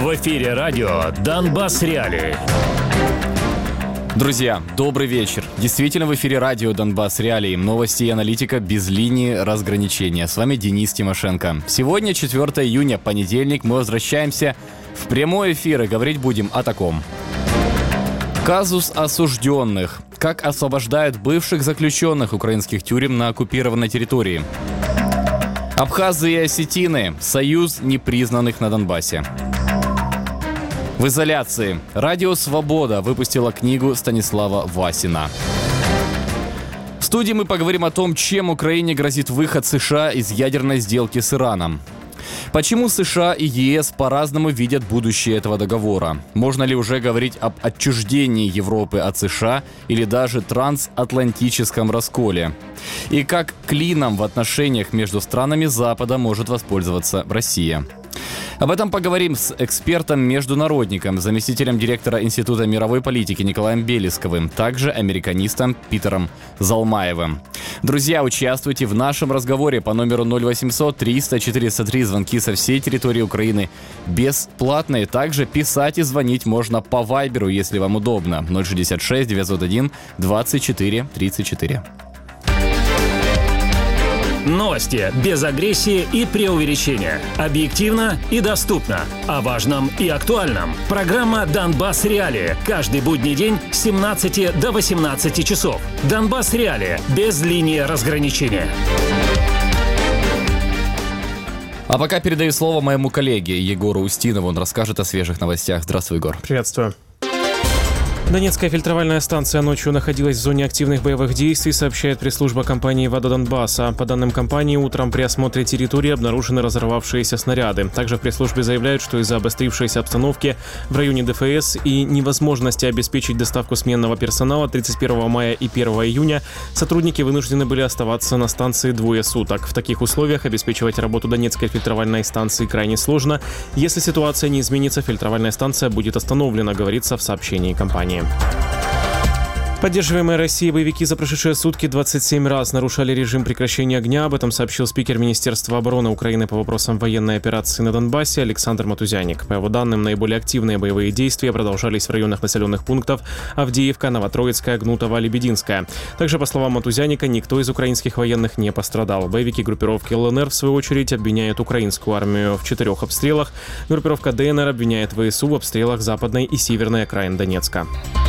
В эфире радио «Донбасс Реалии». Друзья, добрый вечер. Действительно, в эфире радио «Донбасс Реалии». Новости и аналитика без линии разграничения. С вами Денис Тимошенко. Сегодня 4 июня, понедельник. Мы возвращаемся в прямой эфир и говорить будем о таком. Казус осужденных. Как освобождают бывших заключенных украинских тюрем на оккупированной территории. Абхазы и осетины. Союз непризнанных на Донбассе. В изоляции. Радио «Свобода» выпустила книгу Станислава Васина. В студии мы поговорим о том, чем Украине грозит выход США из ядерной сделки с Ираном. Почему США и ЕС по-разному видят будущее этого договора? Можно ли уже говорить об отчуждении Европы от США или даже трансатлантическом расколе? И как клином в отношениях между странами Запада может воспользоваться Россия? Об этом поговорим с экспертом-международником, заместителем директора Института мировой политики Николаем Белесковым, также американистом Питером Залмаевым. Друзья, участвуйте в нашем разговоре по номеру 0800 300 403. Звонки со всей территории Украины бесплатные. Также писать и звонить можно по Вайберу, если вам удобно. 066 901 24 34. Новости без агрессии и преувеличения. Объективно и доступно. О важном и актуальном. Программа «Донбасс Реалии». Каждый будний день с 17 до 18 часов. «Донбасс Реалии» без линии разграничения. А пока передаю слово моему коллеге Егору Устинову. Он расскажет о свежих новостях. Здравствуй, Егор. Приветствую. Донецкая фильтровальная станция ночью находилась в зоне активных боевых действий, сообщает пресс-служба компании «Вода Донбасса». По данным компании, утром при осмотре территории обнаружены разорвавшиеся снаряды. Также в пресс-службе заявляют, что из-за обострившейся обстановки в районе ДФС и невозможности обеспечить доставку сменного персонала 31 мая и 1 июня сотрудники вынуждены были оставаться на станции двое суток. В таких условиях обеспечивать работу Донецкой фильтровальной станции крайне сложно. Если ситуация не изменится, фильтровальная станция будет остановлена, говорится в сообщении компании. Поддерживаемые Россией боевики за прошедшие сутки 27 раз нарушали режим прекращения огня. Об этом сообщил спикер Министерства обороны Украины по вопросам военной операции на Донбассе Александр Матузяник. По его данным, наиболее активные боевые действия продолжались в районах населенных пунктов Авдеевка, Новотроицкая, Гнутово, Лебединская. Также, по словам Матузяника, никто из украинских военных не пострадал. Боевики группировки ЛНР, в свою очередь, обвиняют украинскую армию в 4 обстрелах. Группировка ДНР обвиняет ВСУ в обстрелах западной и северной окраин Донецка.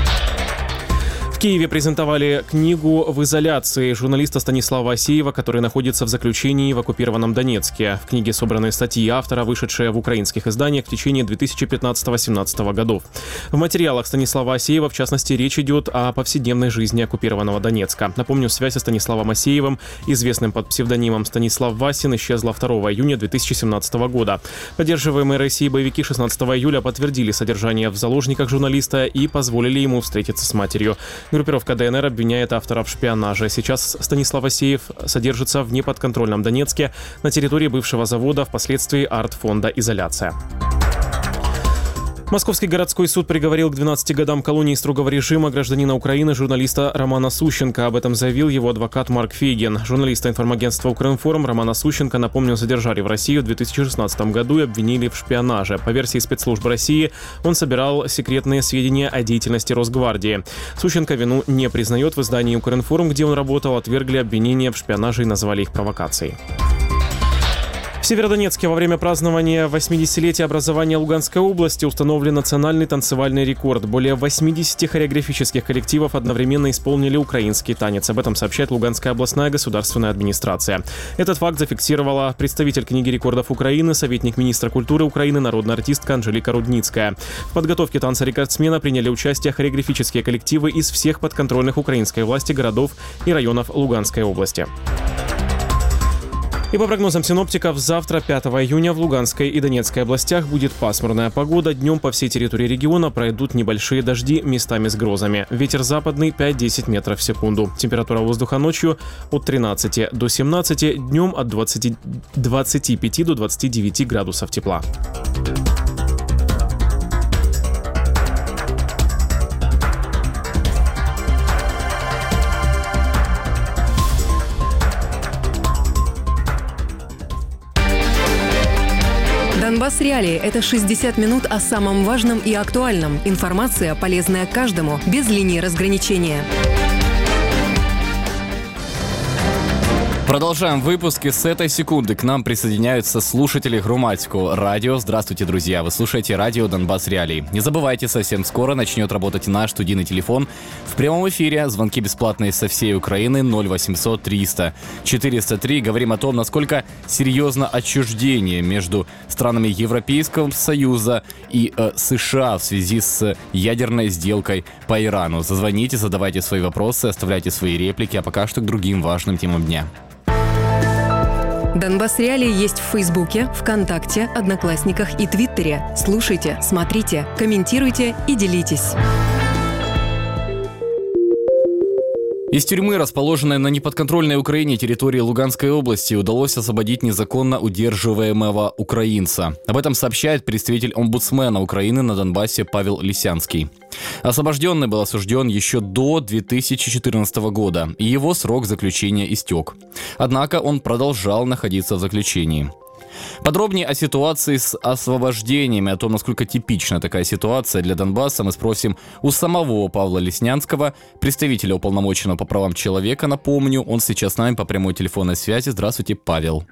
В Киеве презентовали книгу «В изоляции» журналиста Станислава Асеева, который находится в заключении в оккупированном Донецке. В книге собраны статьи автора, вышедшие в украинских изданиях в течение 2015-2017 годов. В материалах Станислава Асеева, в частности, речь идет о повседневной жизни оккупированного Донецка. Напомню, связь со Станиславом Асеевым, известным под псевдонимом Станислав Васин, исчезла 2 июня 2017 года. Поддерживаемые Россией боевики 16 июля подтвердили содержание в заложниках журналиста и позволили ему встретиться с матерью. Группировка ДНР обвиняет автора в шпионаже. Сейчас Станислав Асеев содержится в неподконтрольном Донецке на территории бывшего завода, впоследствии арт-фонда «Изоляция». Московский городской суд приговорил к 12 годам колонии строгого режима гражданина Украины, журналиста Романа Сущенко. Об этом заявил его адвокат Марк Фейгин. Журналиста информагентства «Укринформ» Романа Сущенко, напомню, задержали в России в 2016 году и обвинили в шпионаже. По версии спецслужб России, он собирал секретные сведения о деятельности Росгвардии. Сущенко вину не признает. В издании «Укринформ», где он работал, отвергли обвинения в шпионаже и назвали их провокацией. В Северодонецке во время празднования 80-летия образования Луганской области установлен национальный танцевальный рекорд. Более 80 хореографических коллективов одновременно исполнили украинский танец. Об этом сообщает Луганская областная государственная администрация. Этот факт зафиксировала представитель книги рекордов Украины, советник министра культуры Украины, народная артистка Анжелика Рудницкая. В подготовке танца рекордсмена приняли участие хореографические коллективы из всех подконтрольных украинской власти городов и районов Луганской области. И по прогнозам синоптиков, завтра, 5 июня, в Луганской и Донецкой областях будет пасмурная погода. Днем по всей территории региона пройдут небольшие дожди, местами с грозами. Ветер западный 5-10 метров в секунду. Температура воздуха ночью от 13 до 17, днем от 25 до 29 градусов тепла. Донбасс Реалии – это 60 минут о самом важном и актуальном. Информация, полезная каждому, без линии разграничения. Продолжаем выпуск, и с этой секунды к нам присоединяются слушатели Громадского радио. Здравствуйте, друзья! Вы слушаете радио «Донбасс Реалии». Не забывайте, совсем скоро начнет работать наш студийный телефон. В прямом эфире звонки бесплатные со всей Украины 0800 300 403. Говорим о том, насколько серьезно отчуждение между странами Европейского Союза и США в связи с ядерной сделкой по Ирану. Зазвоните, задавайте свои вопросы, оставляйте свои реплики, а пока что к другим важным темам дня. Донбасс Реалии есть в Фейсбуке, ВКонтакте, Одноклассниках и Твиттере. Слушайте, смотрите, комментируйте и делитесь. Из тюрьмы, расположенной на неподконтрольной Украине территории Луганской области, удалось освободить незаконно удерживаемого украинца. Об этом сообщает представитель омбудсмена Украины на Донбассе Павел Лисянский. Освобожденный был осужден еще до 2014 года, и его срок заключения истек. Однако он продолжал находиться в заключении. Подробнее о ситуации с освобождениями, о том, насколько типична такая ситуация для Донбасса, мы спросим у самого Павла Лиснянского, представителя уполномоченного по правам человека. Напомню, он сейчас с нами по прямой телефонной связи. Здравствуйте, Павел.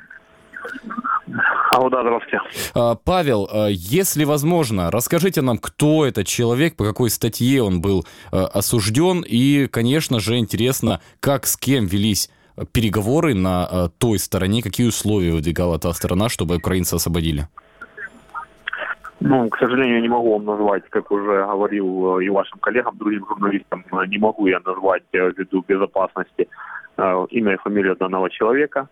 Да, здравствуйте. Павел, если возможно, расскажите нам, кто этот человек, по какой статье он был осужден, и, конечно же, интересно, как, с кем велись переговоры на той стороне, какие условия выдвигала та сторона, чтобы украинца освободили? К сожалению, не могу вам назвать, как уже говорил и вашим коллегам, другим журналистам, не могу я назвать ввиду безопасности имя и фамилию данного человека.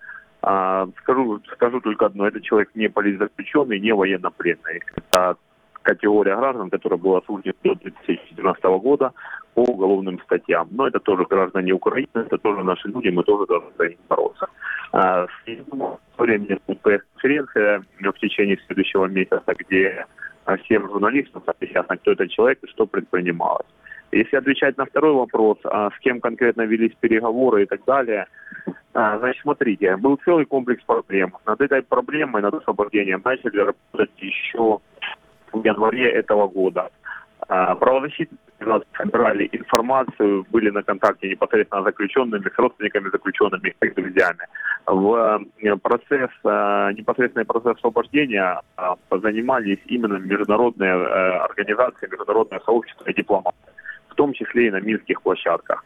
Скажу только одно, этот человек не политзаключенный, не военнопленный. Это категория граждан, которая была осуждена до 2014 года по уголовным статьям. Но это тоже граждане Украины, это тоже наши люди, мы тоже должны за них бороться. С временем пресс-конференция в течение следующего месяца, где всем журналистам ясно, кто этот человек и что предпринималось. Если отвечать на второй вопрос, с кем конкретно велись переговоры и так далее, значит, смотрите, был целый комплекс проблем. Над этой проблемой, над освобождением начали работать еще в январе этого года. Правозащитники собирали информацию, были на контакте непосредственно с заключенными, с родственниками заключенными, с их друзьями. В непосредственный процесс освобождения занимались именно международные организации, международное сообщество и дипломаты, в том числе и на минских площадках.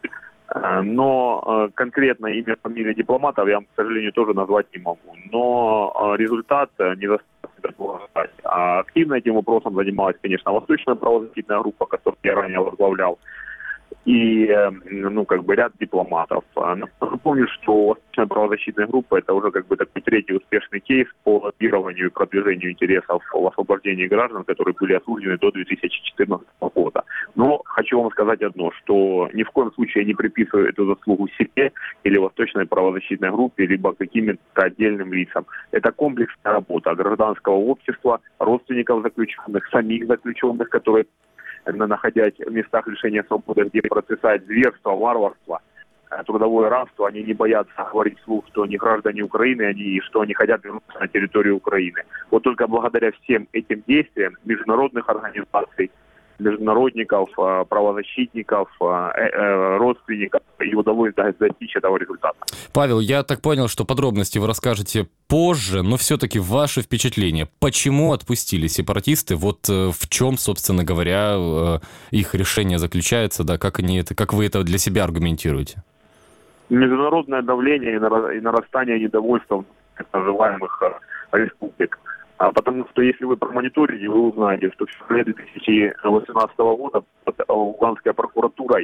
Но конкретно имя, фамилия дипломатов я вам, к сожалению, тоже назвать не могу. Но результат не заставил ждать. Активно этим вопросом занималась, конечно, Восточная правозащитная группа, которую я ранее возглавлял, и ряд дипломатов. Напомню, что Восточная правозащитная группа — это уже такой третий успешный кейс по лоббированию и продвижению интересов в освобождении граждан, которые были осуждены до 2014 года. Но хочу вам сказать одно, что ни в коем случае я не приписываю эту заслугу себе или Восточной правозащитной группе, либо каким-то отдельным лицам. Это комплексная работа гражданского общества, родственников заключенных, самих заключенных, которые, находясь в местах лишения свободы, где процветает зверство, варварство, трудовое рабство, они не боятся говорить вслух, что они граждане Украины, что они хотят вернуться на территорию Украины. Вот только благодаря всем этим действиям международных организаций, международников, правозащитников, родственников, и удалось достичь этого результата. Павел, я так понял, что подробности вы расскажете позже, но все-таки ваши впечатления. Почему отпустили сепаратисты? Вот в чем, собственно говоря, их решение заключается, да, как вы это для себя аргументируете? Международное давление и нарастание недовольства так называемых республик. Потому что если вы промониторите, вы узнаете, что в феврале 2018 года под Луганской прокуратурой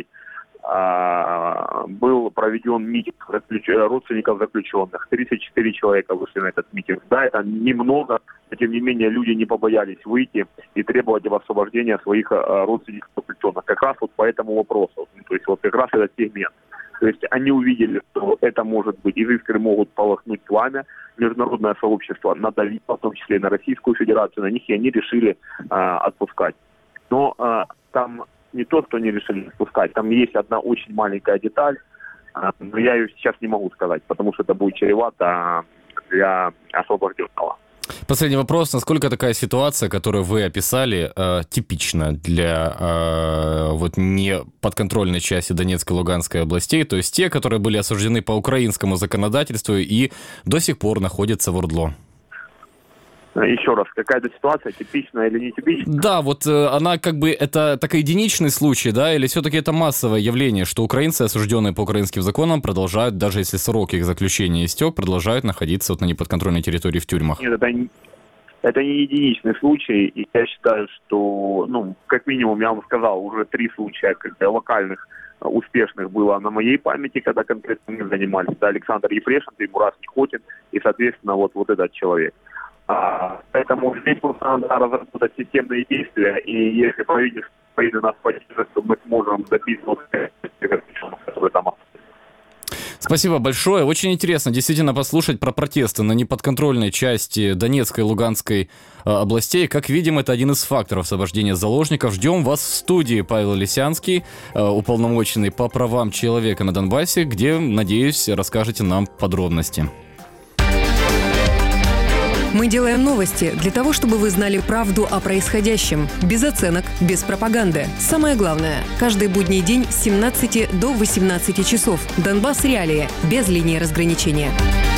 был проведен митинг родственников заключенных. 34 человека вышли на этот митинг. Да, это немного, но тем не менее люди не побоялись выйти и требовать освобождения своих родственников заключенных. Как раз вот по этому вопросу. То есть вот как раз этот сегмент. То есть они увидели, что это может быть, из искры могут полыхнуть пламя. Международное сообщество надавило, в том числе и на Российскую Федерацию, на них, и они решили отпускать. Но там не то, что они решили отпускать, там есть одна очень маленькая деталь, но я ее сейчас не могу сказать, потому что это будет чревато для освобожденного. Последний вопрос. Насколько такая ситуация, которую вы описали, типична для вот не подконтрольной части Донецкой и Луганской областей, то есть те, которые были осуждены по украинскому законодательству и до сих пор находятся в ОРДЛО? Еще раз, какая-то ситуация типичная или не типичная? Да, вот она как бы, это такой единичный случай, да, или все-таки это массовое явление, что украинцы, осужденные по украинским законам, продолжают, даже если срок их заключения истек, продолжают находиться вот на неподконтрольной территории в тюрьмах? Нет, это не единичный случай, и я считаю, что, как минимум, я вам сказал, уже 3 случая локальных успешных было на моей памяти, когда конкретно мы занимались. Это Александр Ефрешин, Тимурас Нихотин и, соответственно, вот этот человек. Поэтому здесь просто надо разработать системные действия, и если правительство нас поддержит, то мы сможем добиться которые там. Спасибо большое. Очень интересно действительно послушать про протесты на неподконтрольной части Донецкой и Луганской областей. Как видим, это один из факторов освобождения заложников. Ждем вас в студии, Павел Лисянский, уполномоченный по правам человека на Донбассе, где, надеюсь, расскажете нам подробности. Мы делаем новости для того, чтобы вы знали правду о происходящем. Без оценок, без пропаганды. Самое главное. Каждый будний день с 17 до 18 часов. Донбасс Реалии. Без линии разграничения.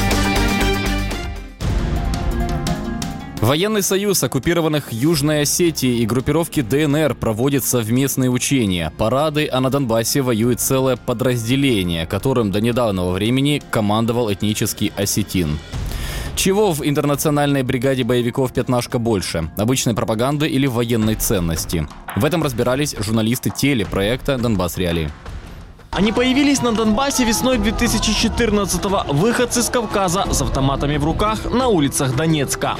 Военный союз оккупированных Южной Осетии и группировки ДНР проводит совместные учения, парады, а на Донбассе воюет целое подразделение, которым до недавнего времени командовал этнический осетин. Чего в интернациональной бригаде боевиков «Пятнашка» больше? Обычной пропаганды или военной ценности? В этом разбирались журналисты телепроекта «Донбасс Реалии». Они появились на Донбассе весной 2014-го. Выходцы с Кавказа с автоматами в руках на улицах Донецка.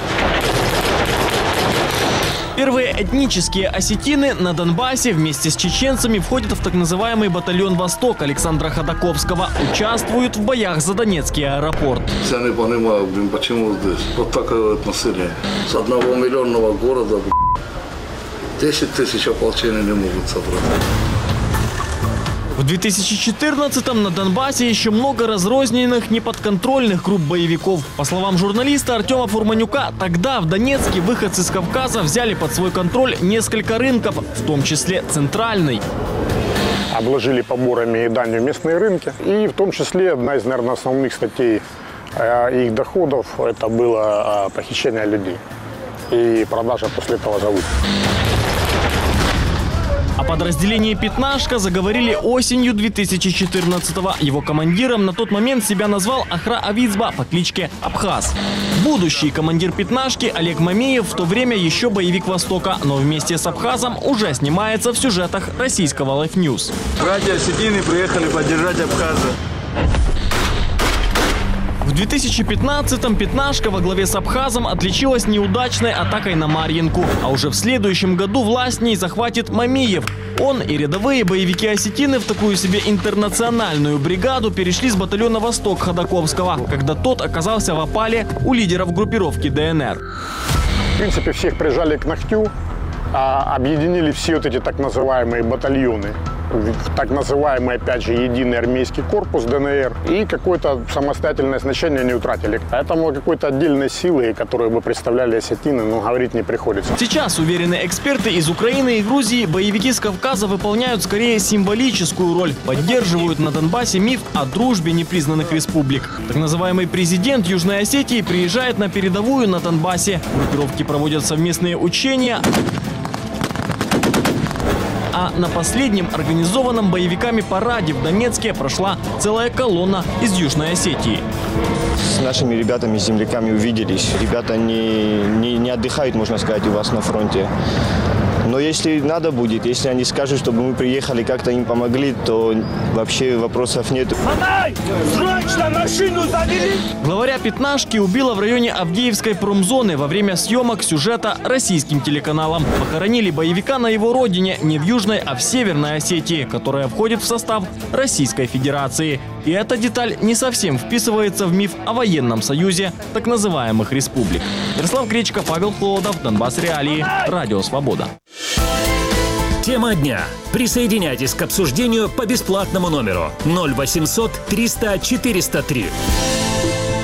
Первые этнические осетины на Донбассе вместе с чеченцами входят в так называемый батальон «Восток» Александра Ходаковского. Участвуют в боях за Донецкий аэропорт. Я не понимаю, почему здесь вот такое отношение. С 1 миллионного города 10 тысяч ополчений не могут собрать. В 2014-м на Донбассе еще много разрозненных неподконтрольных групп боевиков. По словам журналиста Артема Фурманюка, тогда в Донецке выходцы с Кавказа взяли под свой контроль несколько рынков, в том числе центральный. Обложили поборами и данью местные рынки. И в том числе одна из, наверное, основных статей их доходов – это было похищение людей и продажа после этого за выкуп. О подразделении «Пятнашка» заговорили осенью 2014-го. Его командиром на тот момент себя назвал Ахра Авицба по кличке Абхаз. Будущий командир «Пятнашки» Олег Мамеев в то время еще боевик «Востока», но вместе с Абхазом уже снимается в сюжетах российского Life News. Братья осетины приехали поддержать Абхаза. В 2015-м «Пятнашка» во главе с Абхазом отличилась неудачной атакой на Марьинку. А уже в следующем году власть в ней захватит Мамиев. Он и рядовые боевики-осетины в такую себе интернациональную бригаду перешли с батальона «Восток» Ходаковского, когда тот оказался в опале у лидеров группировки ДНР. В принципе, всех прижали к ногтю, объединили все вот эти так называемые батальоны. Так называемый, опять же, единый армейский корпус ДНР, и какое-то самостоятельное значение не утратили. Поэтому какой-то отдельной силы, которую бы представляли осетины, говорить не приходится. Сейчас, уверены эксперты из Украины и Грузии, боевики с Кавказа выполняют скорее символическую роль. Поддерживают на Донбассе миф о дружбе непризнанных республик. Так называемый президент Южной Осетии приезжает на передовую на Донбассе. Группировки проводят совместные учения. А на последнем организованном боевиками параде в Донецке прошла целая колонна из Южной Осетии. С нашими ребятами, земляками увиделись. Ребята не отдыхают, можно сказать, у вас на фронте. Но если надо будет, если они скажут, чтобы мы приехали, как-то им помогли, то вообще вопросов нет. Срочно машину завели! Главаря «Пятнашки» убило в районе Авдеевской промзоны во время съемок сюжета российским телеканалам. Похоронили боевика на его родине, не в Южной, а в Северной Осетии, которая входит в состав Российской Федерации. И эта деталь не совсем вписывается в миф о военном союзе так называемых республик. Ярослав Гречко, Павел Холодов, Донбасс Реалии, Радио Свобода. Тема дня. Присоединяйтесь к обсуждению по бесплатному номеру 0800 300 403.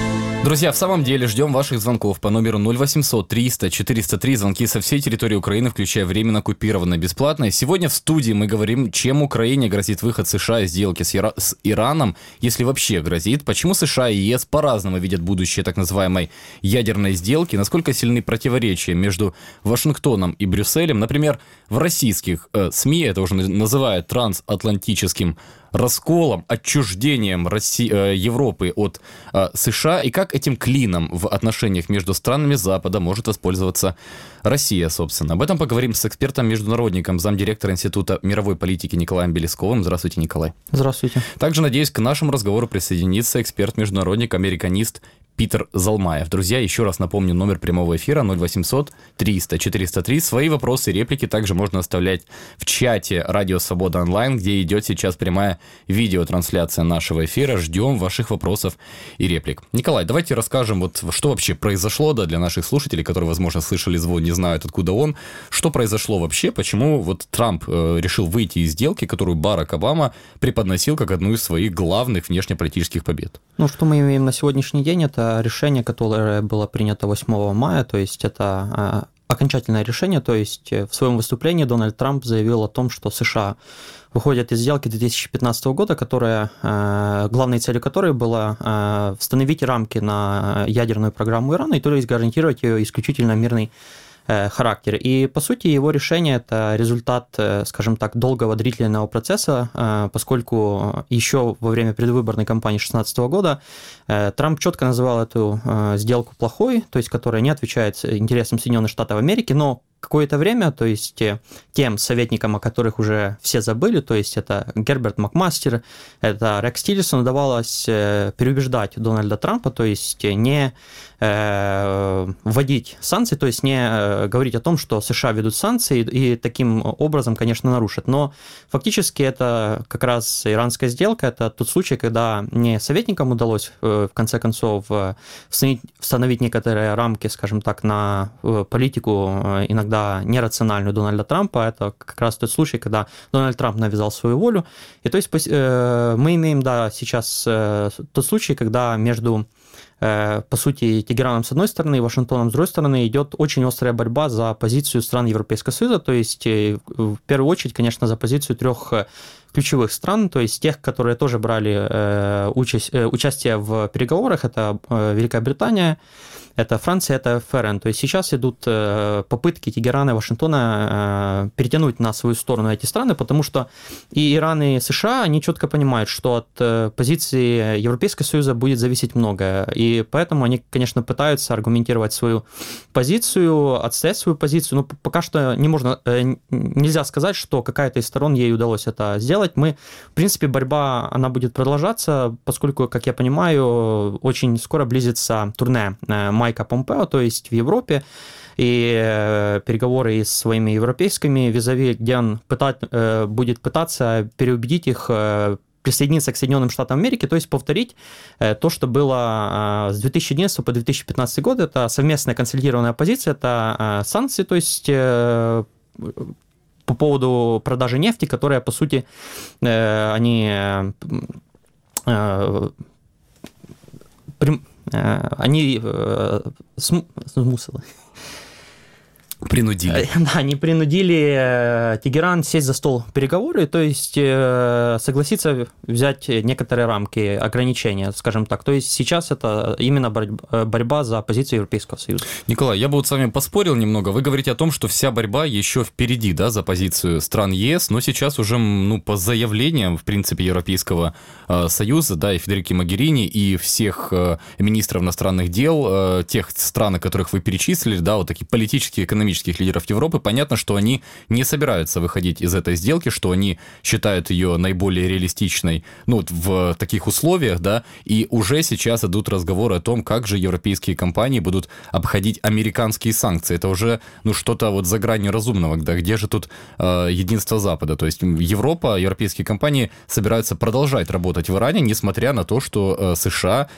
Друзья, в самом деле ждем ваших звонков по номеру 0800 300 403. Звонки со всей территории Украины, включая временно оккупированные, бесплатные. Сегодня в студии мы говорим, чем Украине грозит выход США из сделки с Ираном, если вообще грозит. Почему США и ЕС по-разному видят будущее так называемой ядерной сделки. Насколько сильны противоречия между Вашингтоном и Брюсселем. Например, в российских СМИ это уже называют трансатлантическим расколом, отчуждением Европы от США, и как этим клином в отношениях между странами Запада может воспользоваться Россия, собственно. Об этом поговорим с экспертом-международником, замдиректора Института мировой политики Николаем Белесковым. Здравствуйте, Николай. Здравствуйте. Также, надеюсь, к нашему разговору присоединится эксперт-международник, американист Питер Залмаев. Друзья, еще раз напомню, номер прямого эфира 0800 300 403. Свои вопросы и реплики также можно оставлять в чате «Радио Свобода Онлайн», где идет сейчас прямая видеотрансляция нашего эфира. Ждем ваших вопросов и реплик. Николай, давайте расскажем, вот что вообще произошло, да, для наших слушателей, которые, возможно, слышали звон, не знают, откуда он. Что произошло вообще? Почему вот Трамп решил выйти из сделки, которую Барак Обама преподносил как одну из своих главных внешнеполитических побед? Ну, что мы имеем на сегодняшний день, это решение, которое было принято 8 мая, то есть это окончательное решение, то есть в своем выступлении Дональд Трамп заявил о том, что США выходят из сделки 2015 года, главной целью которой было установить рамки на ядерную программу Ирана и то есть гарантировать ее исключительно мирный характер. И, по сути, его решение – это результат, скажем так, долгого длительного процесса, поскольку еще во время предвыборной кампании 2016 года Трамп четко называл эту сделку плохой, то есть которая не отвечает интересам Соединенных Штатов Америки, но какое-то время, то есть тем советникам, о которых уже все забыли, то есть это Герберт Макмастер, это Рекс Тиллерсон, удавалось переубеждать Дональда Трампа, то есть не вводить санкции, то есть не говорить о том, что США ведут санкции и таким образом, конечно, нарушат. Но фактически это как раз иранская сделка, это тот случай, когда не советникам удалось в конце концов установить некоторые рамки, скажем так, на политику иногда нерациональную Дональда Трампа. Это как раз тот случай, когда Дональд Трамп навязал свою волю. И то есть мы имеем, да, сейчас тот случай, когда между, по сути, Тегераном с одной стороны и Вашингтоном с другой стороны идет очень острая борьба за позицию стран Европейского Союза, то есть в первую очередь, конечно, за позицию трех ключевых стран, то есть тех, которые тоже брали участие в переговорах, это Великая Британия, это Франция, это ФРН. То есть сейчас идут попытки Тегерана и Вашингтона перетянуть на свою сторону эти страны, потому что и Иран, и США, они четко понимают, что от позиции Европейского Союза будет зависеть многое. И поэтому они, конечно, пытаются аргументировать свою позицию, отстоять свою позицию. Но пока что нельзя сказать, что какая-то из сторон ей удалось это сделать. В принципе, борьба, она будет продолжаться, поскольку, как я понимаю, очень скоро близится турне Майка Помпео, то есть в Европе, и переговоры с своими европейскими визави, где он будет пытаться переубедить их присоединиться к Соединенным Штатам Америки, то есть повторить то, что было с 2011 по 2015 год. Это совместная консолидированная позиция, это санкции, то есть по поводу продажи нефти, которая, по сути, они смусили. Принудили. Да, они принудили Тегеран сесть за стол переговоры, то есть согласиться взять некоторые рамки, ограничения, скажем так. То есть сейчас это именно борьба за позицию Европейского Союза. Николай, я бы вот с вами поспорил немного. Вы говорите о том, что вся борьба еще впереди, да, за позицию стран ЕС, но сейчас уже, по заявлениям, в принципе, Европейского Союза, да, и Федерики Могерини, и всех министров иностранных дел, тех стран, которых вы перечислили, да, вот такие политические, экономические лидеров Европы, понятно, что они не собираются выходить из этой сделки, что они считают ее наиболее реалистичной, в таких условиях, да, и уже сейчас идут разговоры о том, как же европейские компании будут обходить американские санкции. Это уже, что-то вот за гранью разумного, да, где же тут единство Запада? То есть Европа, европейские компании собираются продолжать работать в Иране, несмотря на то, что США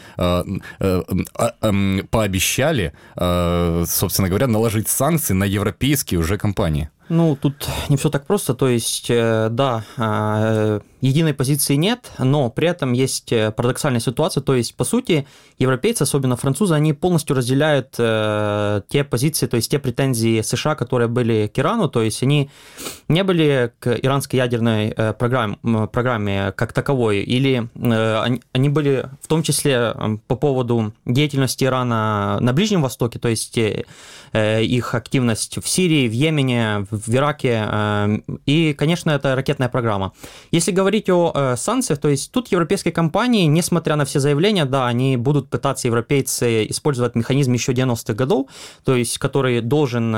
пообещали, собственно говоря, наложить санкции на европейские уже компании. Ну, тут не все так просто. То есть, да, единой позиции нет, но при этом есть парадоксальная ситуация. То есть, по сути, европейцы, особенно французы, они полностью разделяют те позиции, то есть те претензии США, которые были к Ирану. То есть, они не были к иранской ядерной программе как таковой, или они были в том числе по поводу деятельности Ирана на Ближнем Востоке, то есть их активность в Сирии, в Йемене, в Ираке, и, конечно, это ракетная программа. Если говорить о санкциях, то есть тут европейские компании, несмотря на все заявления, да, они будут пытаться, европейцы, использовать механизм еще 90-х годов, то есть который должен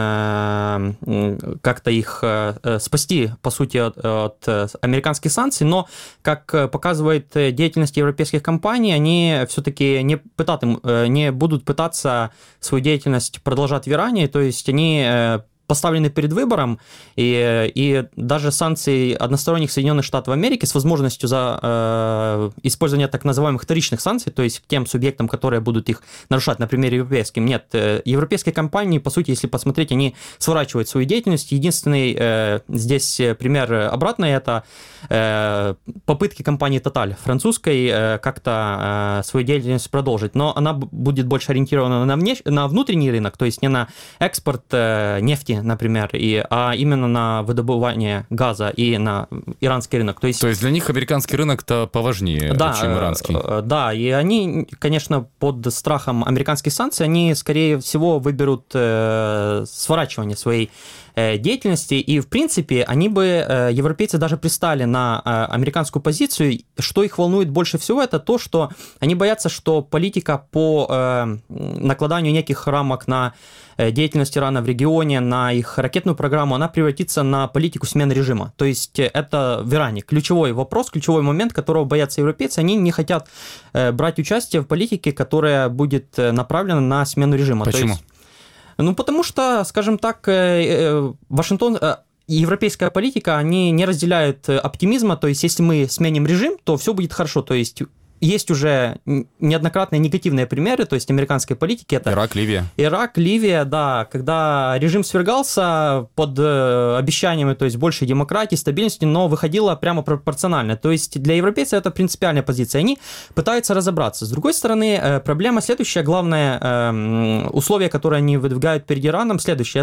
как-то их спасти, по сути, от американских санкций, но, как показывает деятельность европейских компаний, они все-таки не будут пытаться свою деятельность продолжать в Иране, то есть они поставлены перед выбором, и даже санкции односторонних Соединенных Штатов Америки с возможностью за использование так называемых вторичных санкций, то есть к тем субъектам, которые будут их нарушать, например, европейским, нет. Европейские компании, по сути, если посмотреть, они сворачивают свою деятельность. Единственный здесь пример обратный – это попытки компании Total французской как-то свою деятельность продолжить, но она будет больше ориентирована на внутренний рынок, то есть не на экспорт нефти, например, а именно на выдобывание газа и на иранский рынок. То есть для них американский рынок-то поважнее, чем иранский. Да, и они, конечно, под страхом американских санкций, они, скорее всего, выберут сворачивание своей деятельности, и, в принципе, европейцы даже пристали на американскую позицию. Что их волнует больше всего, это то, что они боятся, что политика по накладанию неких рамок на деятельность Ирана в регионе, на их ракетную программу, она превратится на политику смены режима. То есть это в Иране ключевой вопрос, ключевой момент, которого боятся европейцы. Они не хотят брать участие в политике, которая будет направлена на смену режима. Почему? Потому что, скажем так, Вашингтон... Европейская политика, они не разделяют оптимизма, то есть если мы сменим режим, то все будет хорошо, то есть уже неоднократные негативные примеры, то есть американской политики. Это Ирак, Ливия, да, когда режим свергался под обещаниями, то есть большей демократии, стабильности, но выходило прямо пропорционально. То есть для европейцев это принципиальная позиция. Они пытаются разобраться. С другой стороны, проблема следующая, главное условие, которое они выдвигают перед Ираном, следующее,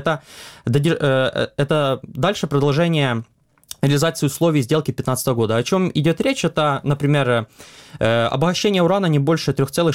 это дальше продолжение реализации условий сделки 2015 года. О чем идет речь? Это, например, обогащение урана не больше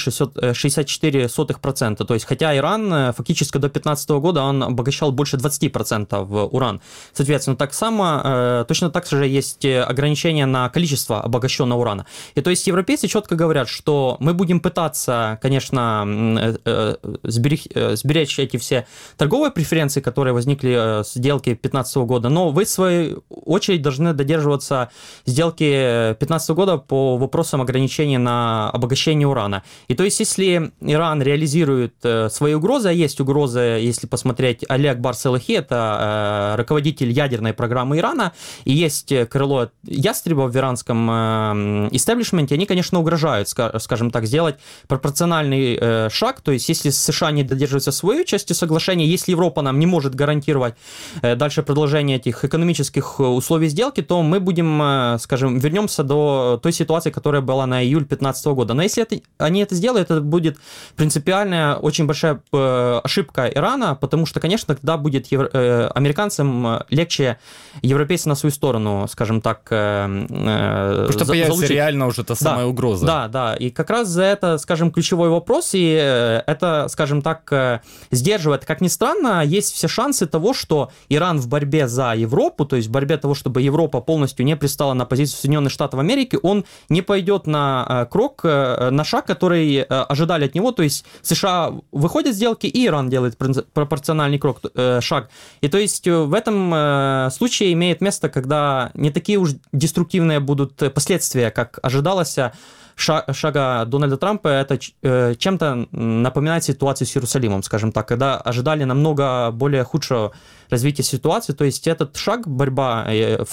3,64%. То есть, хотя Иран фактически до 2015 года он обогащал больше 20% в уран. Соответственно, точно так же есть ограничения на количество обогащенного урана. И то есть европейцы четко говорят, что мы будем пытаться, конечно, сберечь эти все торговые преференции, которые возникли с сделки 2015 года, но вы, в свою очередь, должны додерживаться сделки 2015 года по вопросам ограничения на обогащение урана. И то есть, если Иран реализирует свои угрозы, а есть угрозы, если посмотреть, Али Акбар Салахи, это руководитель ядерной программы Ирана, и есть крыло ястреба в иранском истеблишменте, они, конечно, угрожают, скажем так, сделать пропорциональный шаг, то есть, если США не додерживаются своей части соглашения, если Европа нам не может гарантировать дальше продолжение этих экономических условий сделки, то мы будем, скажем, вернемся до той ситуации, которая была на июль 2015 года. Но если они это сделают, это будет принципиальная, очень большая ошибка Ирана, потому что, конечно, тогда будет американцам легче европейцам на свою сторону, скажем так, потому что появится реально уже та самая угроза. Да. И как раз за это, скажем, ключевой вопрос, и это, скажем так, сдерживает. Как ни странно, есть все шансы того, что Иран в борьбе за Европу, то есть в борьбе того, чтобы Европа полностью не пристала на позицию Соединенных Штатов Америки, он не пойдет на шаг, который ожидали от него, то есть США выходят из сделки, и Иран делает пропорциональный шаг. И то есть в этом случае имеет место, когда не такие уж деструктивные будут последствия, как ожидалось, шага Дональда Трампа, это чем-то напоминает ситуацию с Иерусалимом, скажем так, когда ожидали намного более худшего развития ситуации. То есть этот шаг, борьба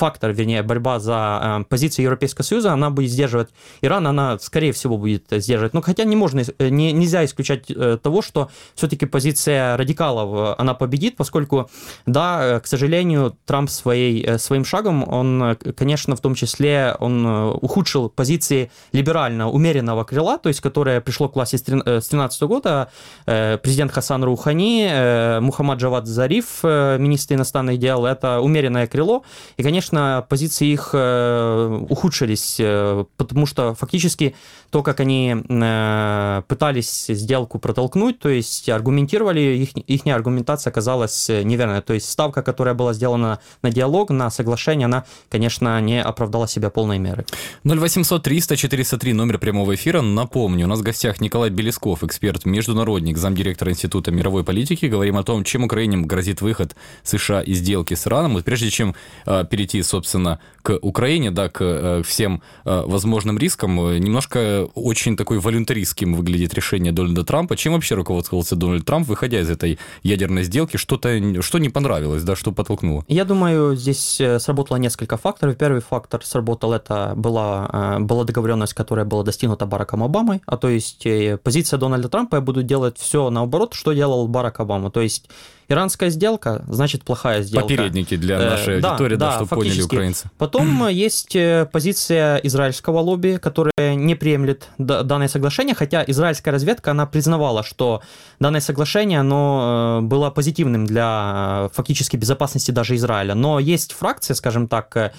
за позицию Европейского Союза, она будет сдерживать Иран, она, скорее всего, будет сдерживать. Но хотя нельзя исключать того, что все-таки позиция радикалов, она победит, поскольку, да, к сожалению, Трамп своим шагом, он, конечно, в том числе, он ухудшил позиции либерально умеренного крыла, то есть, которое пришло к власти с 2013 года, президент Хасан Роухани, Мухаммад Джавад Зариф, министр иностранных дел, это умеренное крыло, и, конечно, позиции их ухудшились, потому что фактически то, как они пытались сделку протолкнуть, то есть аргументировали, их аргументация оказалась неверной. То есть ставка, которая была сделана на диалог, на соглашение, она, конечно, не оправдала себя полной меры. 0800 300 403, номер прямого эфира. Напомню, у нас в гостях Николай Белесков, эксперт-международник, замдиректора Института мировой политики. Говорим о том, чем Украине грозит выход США из сделки с Ираном. И прежде чем перейти, собственно, к Украине, да, к всем возможным рискам, немножко очень такой волюнтаристским выглядит решение Дональда Трампа. Чем вообще руководствовался Дональд Трамп, выходя из этой ядерной сделки? Что не понравилось, да, что подтолкнуло? Я думаю, здесь сработало несколько факторов. Первый фактор сработал, это была договоренность, которая была достигнута Бараком Обамой, то есть позиция Дональда Трампа: я буду делать все наоборот, что делал Барак Обама. То есть иранская сделка, значит, плохая сделка. Попередники для нашей аудитории, да, чтобы поняли украинцы. Потом есть позиция израильского лобби, которая не приемлет данное соглашение, хотя израильская разведка, она признавала, что данное соглашение, оно было позитивным для фактически безопасности даже Израиля. Но есть фракция, скажем так,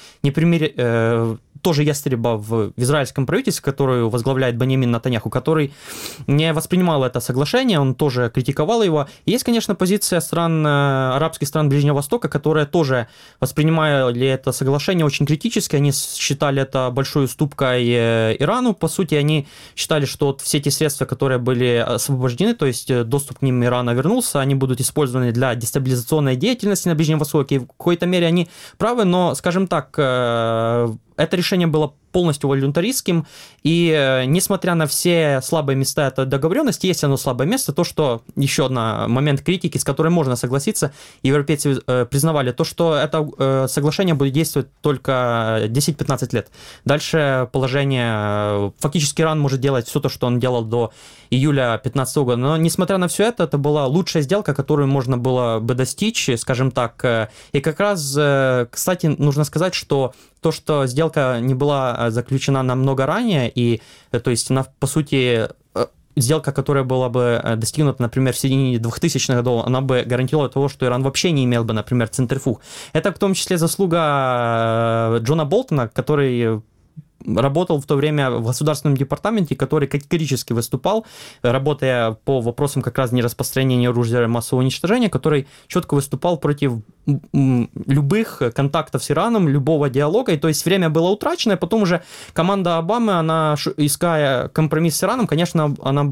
тоже ястреба в израильском правительстве, которую возглавляет Беньямин Нетаньяху, который не воспринимал это соглашение, он тоже критиковал его. И есть, конечно, позиция арабских стран Ближнего Востока, которые тоже воспринимали это соглашение очень критически, они считали это большой уступкой Ирану, по сути, они считали, что вот все эти средства, которые были освобождены, то есть доступ к ним Ирана вернулся, они будут использованы для дестабилизационной деятельности на Ближнем Востоке, и в какой-то мере они правы, но, скажем так, это решение было полностью волюнтаристским, и несмотря на все слабые места этой договоренности, есть одно слабое место, то, что еще один момент критики, с которым можно согласиться, европейцы признавали, то, что это соглашение будет действовать только 10-15 лет. Дальше положение, фактически Иран может делать все то, что он делал до июля 2015 года, но несмотря на все это была лучшая сделка, которую можно было бы достичь, скажем так, и как раз, кстати, нужно сказать, что то, что сделка не была заключена намного ранее, и, то есть, она, по сути, сделка, которая была бы достигнута, например, в середине 2000-х годов, она бы гарантировала того, что Иран вообще не имел бы, например, центрифуг. Это в том числе заслуга Джона Болтона, который работал в то время в Государственном департаменте, который категорически выступал, работая по вопросам как раз нераспространения оружия массового уничтожения, который четко выступал против любых контактов с Ираном, любого диалога, и то есть время было утрачено, и потом уже команда Обамы, она, иская компромисс с Ираном, конечно, она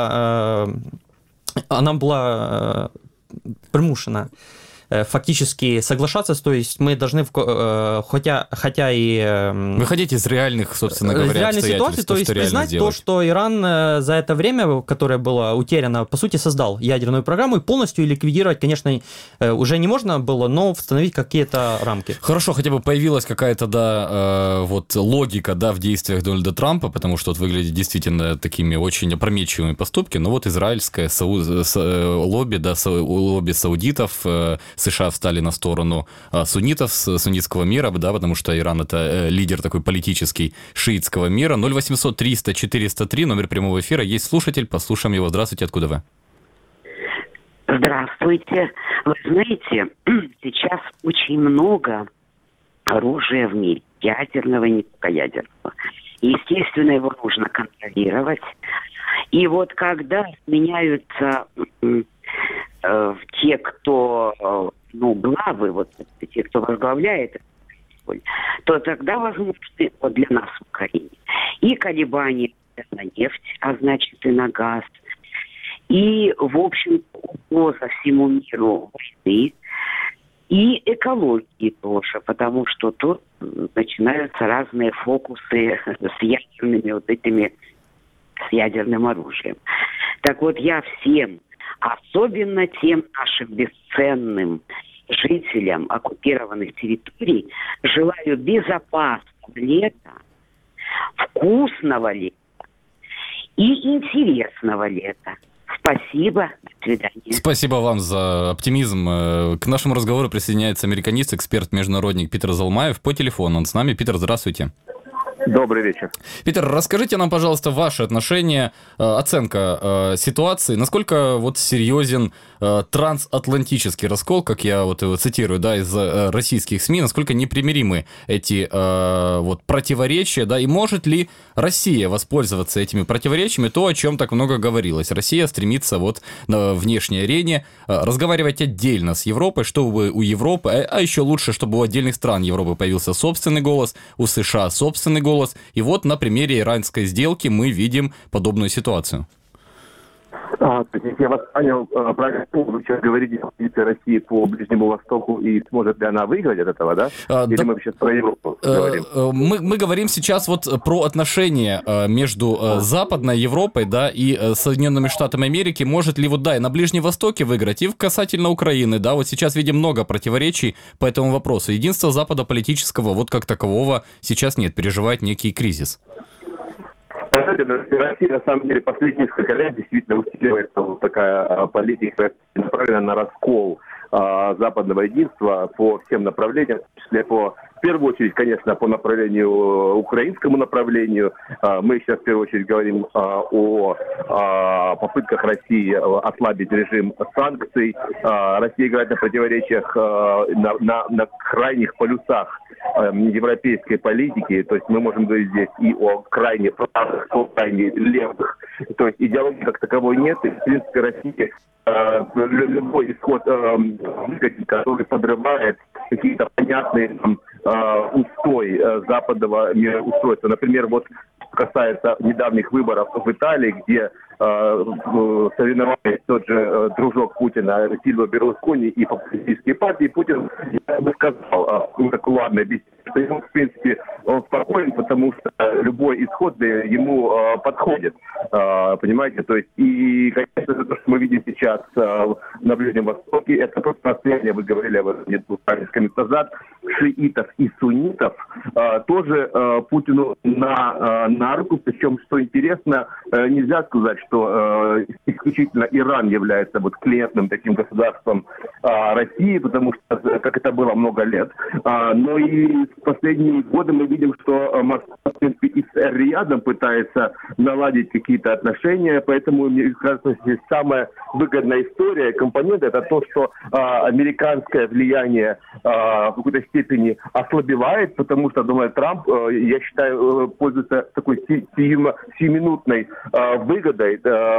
была примушена фактически соглашаться, то есть мы должны, хотя и... Выходить из реальных, собственно говоря, обстоятельств, то есть признать то, что Иран за это время, которое было утеряно, по сути, создал ядерную программу, и полностью ликвидировать, конечно, уже не можно было, но установить какие-то рамки. Хорошо, хотя бы появилась какая-то, да, вот логика, да, в действиях Дональда Трампа, потому что вот выглядит действительно такими очень опрометчивыми поступки, но вот израильское лобби, да, лобби саудитов, США встали на сторону суннитов, суннитского мира, да, потому что Иран — это лидер такой политический шиитского мира. 0800 300 403, номер прямого эфира. Есть слушатель, послушаем его. Здравствуйте, откуда вы? Здравствуйте. Вы знаете, сейчас очень много оружия в мире, ядерного и не только ядерного. Естественно, его нужно контролировать. И вот когда меняются те, кто, главы, вот те, кто возглавляет, то тогда возможны вот для нас в Украине и колебания на нефть, а значит и на газ, и, в общем, угроза всему миру войны, и экологии тоже, потому что тут начинаются разные фокусы с ядерными вот этими с ядерным оружием. Так вот, я всем, особенно тем нашим бесценным жителям оккупированных территорий, желаю безопасного лета, вкусного лета и интересного лета. Спасибо, до свидания. Спасибо вам за оптимизм. К нашему разговору присоединяется американист, эксперт-международник Питер Залмаев по телефону. Он с нами. Питер, здравствуйте. Добрый вечер. Питер, расскажите нам, пожалуйста, ваше отношение, оценка ситуации, насколько вот серьезен трансатлантический раскол, как я вот его цитирую, да, из российских СМИ, насколько непримиримы эти вот противоречия, да, и может ли Россия воспользоваться этими противоречиями, то, о чем так много говорилось. Россия стремится вот на внешней арене разговаривать отдельно с Европой, чтобы у Европы, а еще лучше, чтобы у отдельных стран Европы появился собственный голос, у США собственный голос. И вот на примере иранской сделки мы видим подобную ситуацию. Я вас понял, правильно, вы сейчас говорите о позиции России по Ближнему Востоку и сможет ли она выиграть от этого, да? Или да, мы сейчас про Европу говорим? Мы говорим сейчас вот про отношения между Западной Европой, да, и Соединенными Штатами Америки. Может ли вот, да, и на Ближнем Востоке выиграть, и касательно Украины, да, вот сейчас видим много противоречий по этому вопросу. Единства Запада политического вот как такового сейчас нет, переживает некий кризис. Россия, на самом деле, последние несколько лет действительно усиливается вот такая политика, направленная на раскол западного единства по всем направлениям, в том числе в первую очередь, конечно, по направлению, украинскому направлению. Мы сейчас в первую очередь говорим о попытках России ослабить режим санкций. Россия играет на противоречиях, на крайних полюсах европейской политики. То есть мы можем говорить здесь и о крайне правых, о крайне левых. То есть идеологии как таковой нет. И, в принципе, Россия любой исход, который подрывает какие-то понятные устой западного мироустройства. Например, вот касается недавних выборов в Италии, где соревновались тот же дружок Путина Сильвио Берлускони и популистские партии, Путин сказал в кулуарной беседе, что ему, в принципе, он спокоен, потому что любой исход ему подходит. Понимаете? То есть, и, конечно, то, что мы видим сейчас на Ближнем Востоке, это просто настояние, вы говорили об этом несколько минут назад, шиитов и суннитов, тоже Путину на руку. Причем, что интересно, нельзя сказать, что исключительно Иран является вот клиентным таким государством России, потому что, как это было много лет. Но и в последние годы мы видим, что Москва, в принципе, и с Эр-Риядом пытается наладить какие-то отношения, поэтому, мне кажется, здесь самая выгодная история, компонент, это то, что американское влияние в какой-то степени ослабевает, потому что Дональд Трамп, я считаю, пользуется такой сиюминутной выгодой,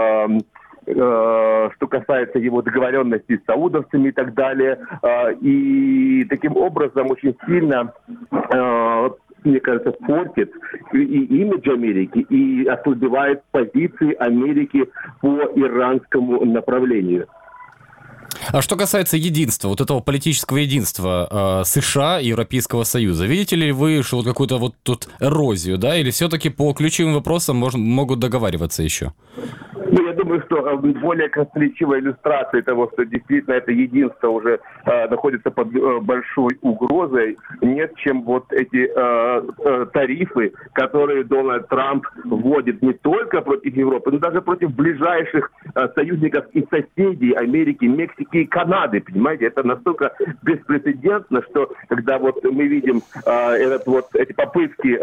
что касается его договоренностей с саудовцами и так далее. И таким образом очень сильно, мне кажется, портит и имидж Америки, и ослабевает позиции Америки по иранскому направлению. А что касается единства, вот этого политического единства США и Европейского Союза, видите ли вы, что вот какую-то вот тут эрозию, да, или все-таки по ключевым вопросам могут договариваться еще? Ну, я думаю, что более красноречивой иллюстрацией того, что действительно это единство уже находится под большой угрозой, нет, чем вот эти тарифы, которые Дональд Трамп вводит не только против Европы, но даже против ближайших союзников и соседей Америки, Мексики и Канады, понимаете? Это настолько беспрецедентно, что когда вот мы видим эти попытки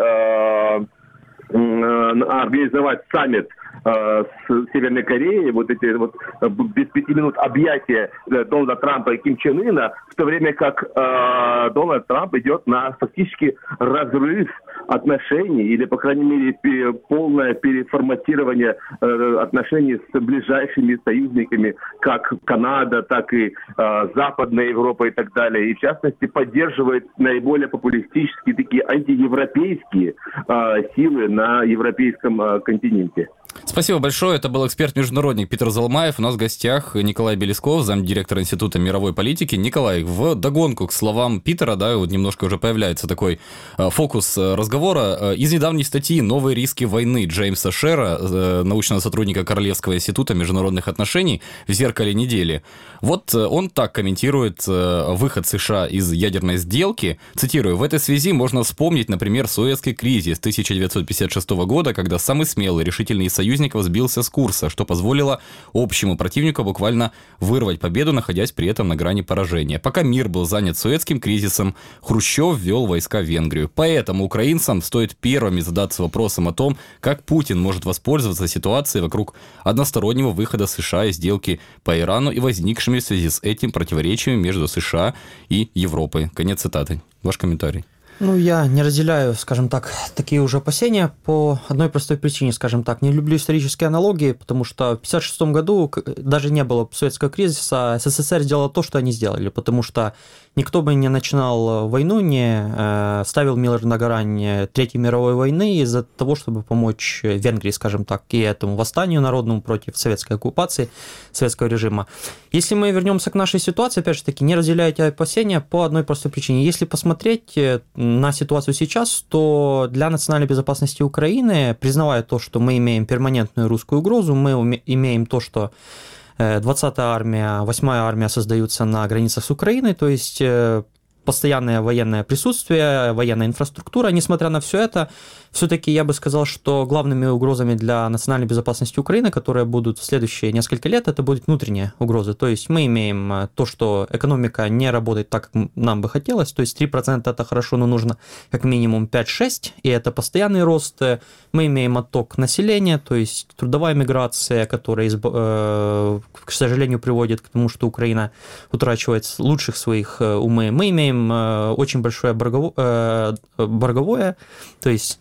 организовать саммит с Северной Кореей, вот эти вот без 5 минут объятия Дональда Трампа и Ким Чен Ына, в то время как Дональд Трамп идет на фактически разрыв отношений, или, по крайней мере, полное переформатирование отношений с ближайшими союзниками, как Канада, так и Западная Европа и так далее. И, в частности, поддерживает наиболее популистические, такие антиевропейские силы на европейском континенте. Спасибо большое. Это был эксперт-международник Питер Залмаев. У нас в гостях Николай Белесков, замдиректора Института мировой политики. Николай, в догонку к словам Питера, да, вот немножко уже появляется такой фокус разговора. Из недавней статьи «Новые риски войны» Джеймса Шера, научного сотрудника Королевского института международных отношений, в «Зеркале недели». Вот он так комментирует выход США из ядерной сделки. Цитирую: «В этой связи можно вспомнить, например, Суэцкий кризис 1956 года, когда самый смелый решительный союзник сбился с курса, что позволило общему противнику буквально вырвать победу, находясь при этом на грани поражения. Пока мир был занят Суэцким кризисом, Хрущев ввел войска в Венгрию. Поэтому украинцам стоит первыми задаться вопросом о том, как Путин может воспользоваться ситуацией вокруг одностороннего выхода США из сделки по Ирану и возникшими в связи с этим противоречиями между США и Европой». Конец цитаты. Ваш комментарий. Ну, я не разделяю, скажем так, такие уже опасения по одной простой причине, скажем так. Не люблю исторические аналогии, потому что в 1956 году даже не было советского кризиса, а СССР сделал то, что они сделали, потому что никто бы не начинал войну, не ставил мир на грань Третьей мировой войны из-за того, чтобы помочь Венгрии, скажем так, и этому восстанию народному против советской оккупации, советского режима. Если мы вернемся к нашей ситуации, опять же таки, не разделяю эти опасения по одной простой причине. Если посмотреть на ситуацию сейчас, то для национальной безопасности Украины, признавая то, что мы имеем перманентную русскую угрозу, мы имеем то, что 20-я армия, 8-я армия создаются на границах с Украиной, то есть постоянное военное присутствие, военная инфраструктура. Несмотря на все это, все-таки я бы сказал, что главными угрозами для национальной безопасности Украины, которые будут в следующие несколько лет, это будут внутренние угрозы. То есть мы имеем то, что экономика не работает так, как нам бы хотелось, то есть 3% это хорошо, но нужно как минимум 5-6, и это постоянный рост. Мы имеем отток населения, то есть трудовая миграция, которая, к сожалению, приводит к тому, что Украина утрачивает лучших своих умы. Мы имеем очень большое борговое, то есть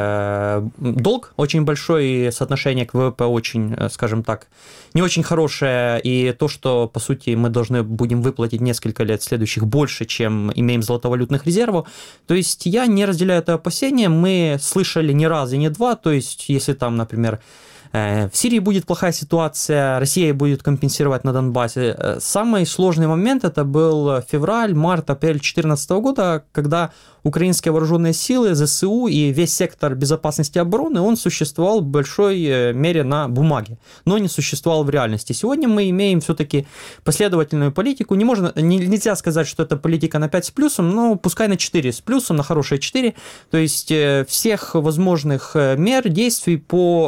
долг очень большой, и соотношение к ВВП очень, скажем так, не очень хорошее, и то, что, по сути, мы должны будем выплатить несколько лет следующих больше, чем имеем золотовалютных резервов. То есть я не разделяю это опасение, мы слышали не раз и не два, то есть если там, например, в Сирии будет плохая ситуация, Россия будет компенсировать на Донбассе. Самый сложный момент это был февраль, март, апрель 2014 года, когда украинские вооруженные силы, ЗСУ и весь сектор безопасности и обороны, он существовал в большой мере на бумаге, но не существовал в реальности. Сегодня мы имеем все-таки последовательную политику. Нельзя сказать, что это политика на 5 с плюсом, но пускай на 4 с плюсом, на хорошие 4. То есть всех возможных мер, действий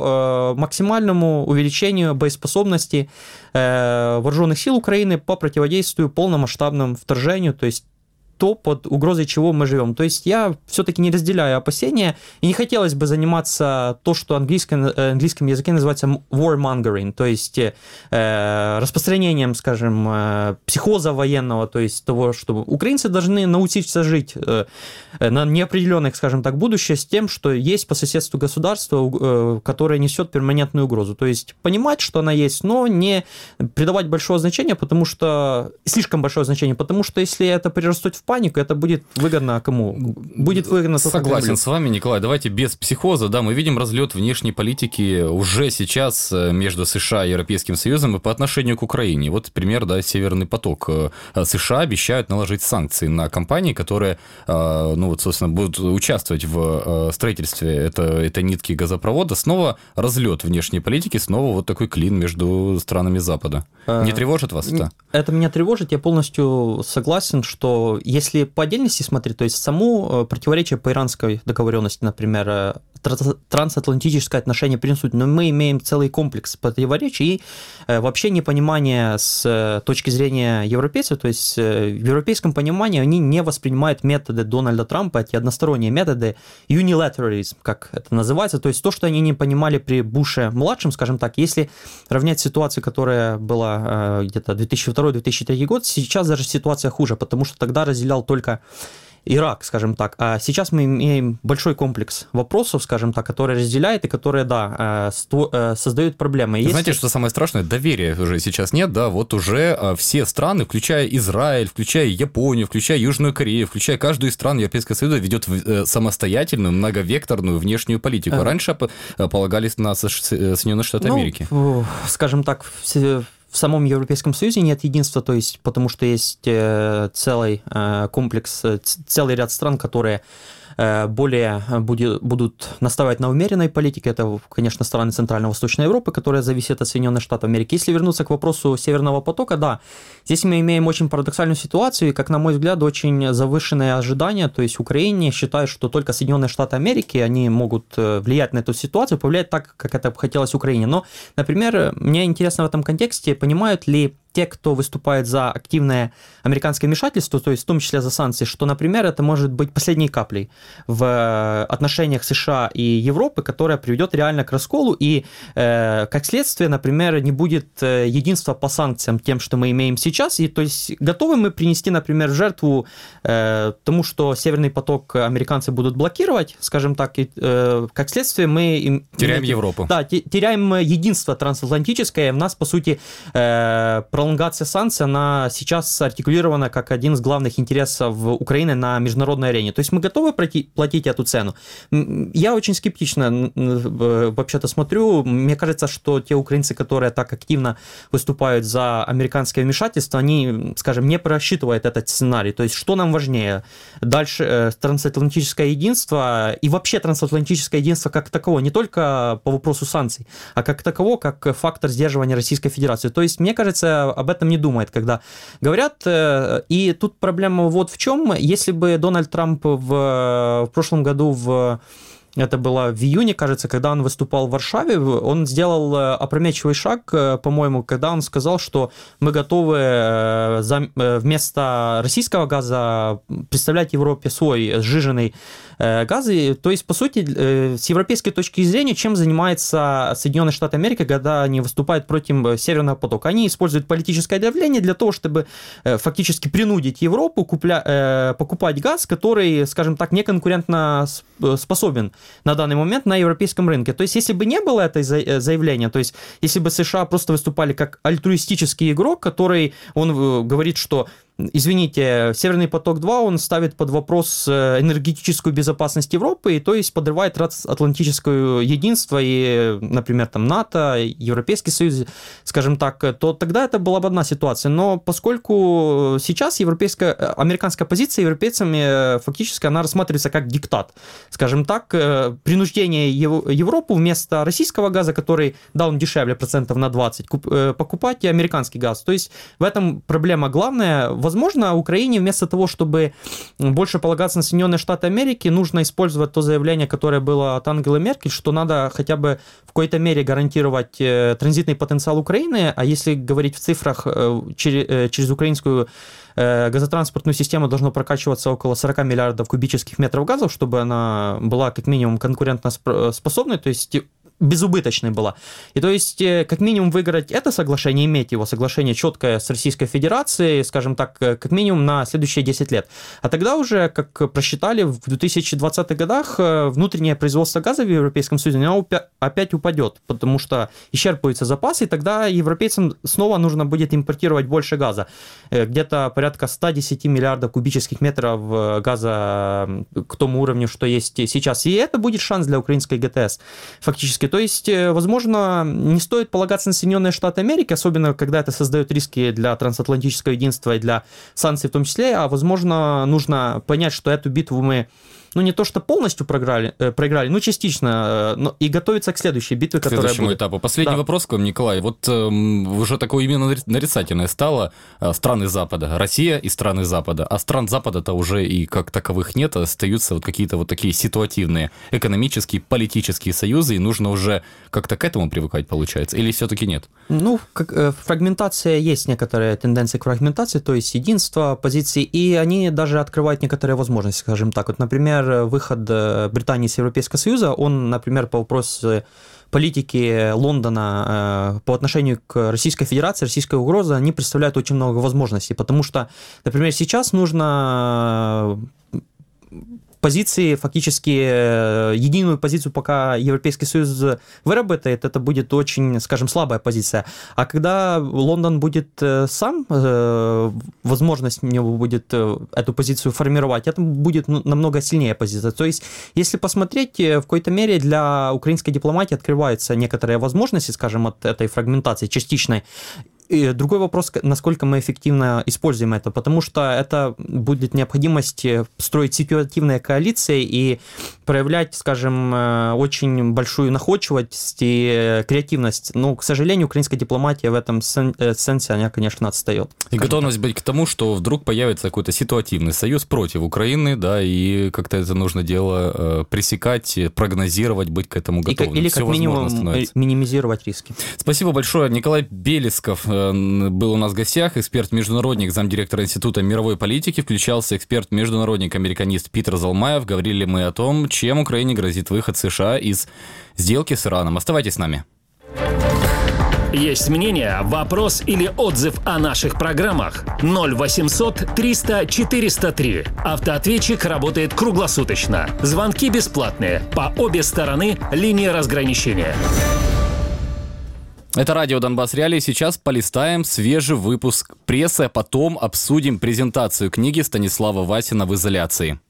по максимальному увеличению боеспособности вооруженных сил Украины по противодействию полномасштабному вторжению, то есть то, под угрозой чего мы живем. То есть я все-таки не разделяю опасения, и не хотелось бы заниматься то, что в английском языке называется warmongering, то есть распространением, скажем, психоза военного, то есть того, что украинцы должны научиться жить на неопределенных, скажем так, будущее с тем, что есть по соседству государство, которое несет перманентную угрозу. То есть понимать, что она есть, но не придавать большого значения, слишком большое значение, потому что если это перерастет в панику, это будет выгодно кому? Будет выгодно только Кремлю. Согласен с вами, Николай. Давайте без психоза. Да, мы видим разлет внешней политики уже сейчас между США и Европейским Союзом и по отношению к Украине. Вот пример, да, Северный поток. США обещают наложить санкции на компании, которые, собственно, будут участвовать в строительстве этой нитки газопровода. Снова разлет внешней политики, снова вот такой клин между странами Запада. Не тревожит вас это? Это меня тревожит. Я полностью согласен, что если по отдельности смотреть, то есть само противоречие по иранской договоренности, например, трансатлантическое отношение принесут, но мы имеем целый комплекс противоречий и вообще непонимание с точки зрения европейцев, то есть в европейском понимании они не воспринимают методы Дональда Трампа, эти односторонние методы, unilateralism, как это называется, то есть то, что они не понимали при Буше-младшем, скажем так, если равнять ситуацию, которая была где-то 2002-2003 год, сейчас даже ситуация хуже, потому что тогда разделял только Ирак, скажем так. А сейчас мы имеем большой комплекс вопросов, скажем так, которые разделяют и которые, да, создают проблемы. Знаете, что самое страшное? Доверия уже сейчас нет, да, вот уже все страны, включая Израиль, включая Японию, включая Южную Корею, включая каждую из стран Европейского Союза, ведет самостоятельную, многовекторную внешнюю политику. Раньше полагались на Соединенные Штаты Америки. Скажем так, в самом Европейском Союзе нет единства, то есть потому что есть целый комплекс, целый ряд стран, которые более будут наставать на умеренной политике. Это, конечно, страны Центрально-Восточной Европы, которые зависят от Соединенных Штатов Америки. Если вернуться к вопросу Северного потока, да, здесь мы имеем очень парадоксальную ситуацию, и, как на мой взгляд, очень завышенные ожидания. То есть Украине считают, что только Соединенные Штаты Америки, они могут влиять на эту ситуацию, повлиять так, как это хотелось Украине. Но, например, мне интересно в этом контексте, понимают ли те, кто выступает за активное американское вмешательство, то есть в том числе за санкции, что, например, это может быть последней каплей в отношениях США и Европы, которая приведет реально к расколу, и как следствие, например, не будет единства по санкциям тем, что мы имеем сейчас, и то есть готовы мы принести, например, в жертву тому, что Северный поток американцы будут блокировать, скажем так, и как следствие мы... Теряем Европу. Да, теряем единство трансатлантическое, в нас, по сути, пролонгация санкций, она сейчас артикулирована как один из главных интересов Украины на международной арене. То есть мы готовы платить эту цену? Я очень скептично вообще-то смотрю. Мне кажется, что те украинцы, которые так активно выступают за американское вмешательство, они, скажем, не просчитывают этот сценарий. То есть что нам важнее? Дальше трансатлантическое единство и вообще трансатлантическое единство как таково, не только по вопросу санкций, а как таково, как фактор сдерживания Российской Федерации. То есть, мне кажется, об этом не думает, когда говорят. И тут проблема вот в чем. Если бы Дональд Трамп в прошлом году это было в июне, кажется, когда он выступал в Варшаве, он сделал опрометчивый шаг, по-моему, когда он сказал, что мы готовы вместо российского газа представлять Европе свой сжиженный газ. То есть, по сути, с европейской точки зрения, чем занимаются Соединенные Штаты Америки, когда они выступают против Северного потока? Они используют политическое давление для того, чтобы фактически принудить Европу покупать газ, который, скажем так, не конкурентно способен на данный момент на европейском рынке. То есть, если бы не было этой заявления, то есть, если бы США просто выступали как альтруистический игрок, который, он говорит, что извините, Северный поток-2, он ставит под вопрос энергетическую безопасность Европы, и то есть подрывает трансатлантическое единство и, например, там НАТО, Европейский Союз, скажем так, то тогда это была бы одна ситуация. Но поскольку сейчас американская позиция европейцами фактически она рассматривается как диктат, скажем так, принуждение Европу вместо российского газа, который, да, он дешевле процентов на 20, покупать американский газ. То есть в этом проблема главная. Возможно, Украине вместо того, чтобы больше полагаться на Соединенные Штаты Америки, нужно использовать то заявление, которое было от Ангелы Меркель, что надо хотя бы в какой-то мере гарантировать транзитный потенциал Украины, а если говорить в цифрах, через украинскую газотранспортную систему должно прокачиваться около 40 миллиардов кубических метров газов, чтобы она была как минимум конкурентоспособной, то есть безубыточной была. И то есть, как минимум, выиграть это соглашение, иметь его соглашение четкое с Российской Федерацией, скажем так, как минимум на следующие 10 лет. А тогда уже, как просчитали, в 2020-х годах внутреннее производство газа в Европейском Союзе оно опять упадет, потому что исчерпываются запасы, и тогда европейцам снова нужно будет импортировать больше газа. Где-то порядка 110 миллиардов кубических метров газа к тому уровню, что есть сейчас. И это будет шанс для украинской ГТС, фактически. То есть, возможно, не стоит полагаться на Соединенные Штаты Америки, особенно когда это создает риски для трансатлантического единства и для санкций в том числе, а, возможно, нужно понять, что эту битву мы, не то что полностью проиграли, частично, но и готовиться к следующей битве, которая будет. К следующему этапу. Последний вопрос к вам, Николай. Вот уже такое именно нарицательное стало страны Запада. Россия и страны Запада. А стран Запада-то уже и как таковых нет, остаются вот какие-то вот такие ситуативные экономические, политические союзы, и нужно уже как-то к этому привыкать, получается? Или все-таки нет? Фрагментация, есть некоторые тенденции к фрагментации, то есть единство позиций, и они даже открывают некоторые возможности, скажем так. Вот, например, выход Британии с Европейского Союза, он, например, по вопросу политики Лондона по отношению к Российской Федерации, российской угрозы, они представляют очень много возможностей, потому что, например, сейчас нужно позиции, фактически единую позицию, пока Европейский Союз выработает, это будет очень, скажем, слабая позиция. А когда Лондон будет сам, возможность у него будет эту позицию формировать, это будет намного сильнее позиция. То есть, если посмотреть, в какой-то мере для украинской дипломатии открываются некоторые возможности, скажем, от этой фрагментации частичной. И другой вопрос, насколько мы эффективно используем это, потому что это будет необходимость строить ситуативные коалиции и проявлять, скажем, очень большую находчивость и креативность. Но, к сожалению, украинская дипломатия в этом сенсе, она, конечно, отстает. И готовность быть к тому, что вдруг появится какой-то ситуативный союз против Украины, да, и как-то это нужно дело пресекать, прогнозировать, быть к этому готовым. Или как минимум минимизировать риски. Спасибо большое. Николай Белесков был у нас в гостях, эксперт-международник, замдиректора Института мировой политики, включался эксперт-международник, американист Питер Залмаев. Говорили мы о том, чем Украине грозит выход США из сделки с Ираном. Оставайтесь с нами. Есть мнение, вопрос или отзыв о наших программах? 0800 300 403. Автоответчик работает круглосуточно. Звонки бесплатные. По обе стороны линии разграничения. Это радио «Донбасс Реалии». Сейчас полистаем свежий выпуск прессы, а потом обсудим презентацию книги Станислава Васина «В изоляции».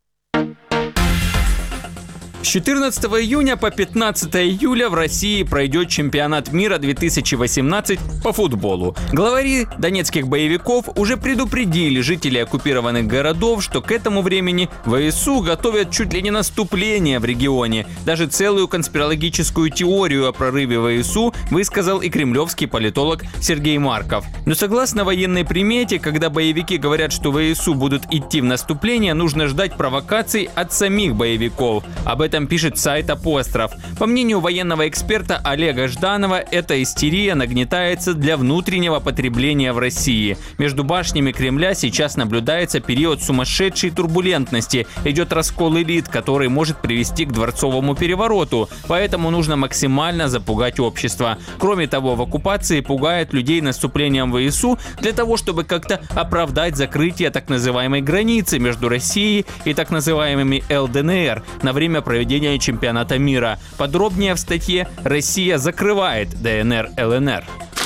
С 14 июня по 15 июля в России пройдет чемпионат мира 2018 по футболу. Главари донецких боевиков уже предупредили жителей оккупированных городов, что к этому времени ВСУ готовят чуть ли не наступление в регионе. Даже целую конспирологическую теорию о прорыве ВСУ высказал и кремлевский политолог Сергей Марков. Но согласно военной примете, когда боевики говорят, что ВСУ будут идти в наступление, нужно ждать провокаций от самих боевиков. Об этом пишет сайт «Апостроф». По мнению военного эксперта Олега Жданова, эта истерия нагнетается для внутреннего потребления в России. Между башнями Кремля сейчас наблюдается период сумасшедшей турбулентности. Идет раскол элит, который может привести к дворцовому перевороту. Поэтому нужно максимально запугать общество. Кроме того, в оккупации пугают людей наступлением ВСУ для того, чтобы как-то оправдать закрытие так называемой границы между Россией и так называемыми ЛДНР на время проведения чемпионата мира. Подробнее в статье «Россия закрывает ДНР-ЛНР».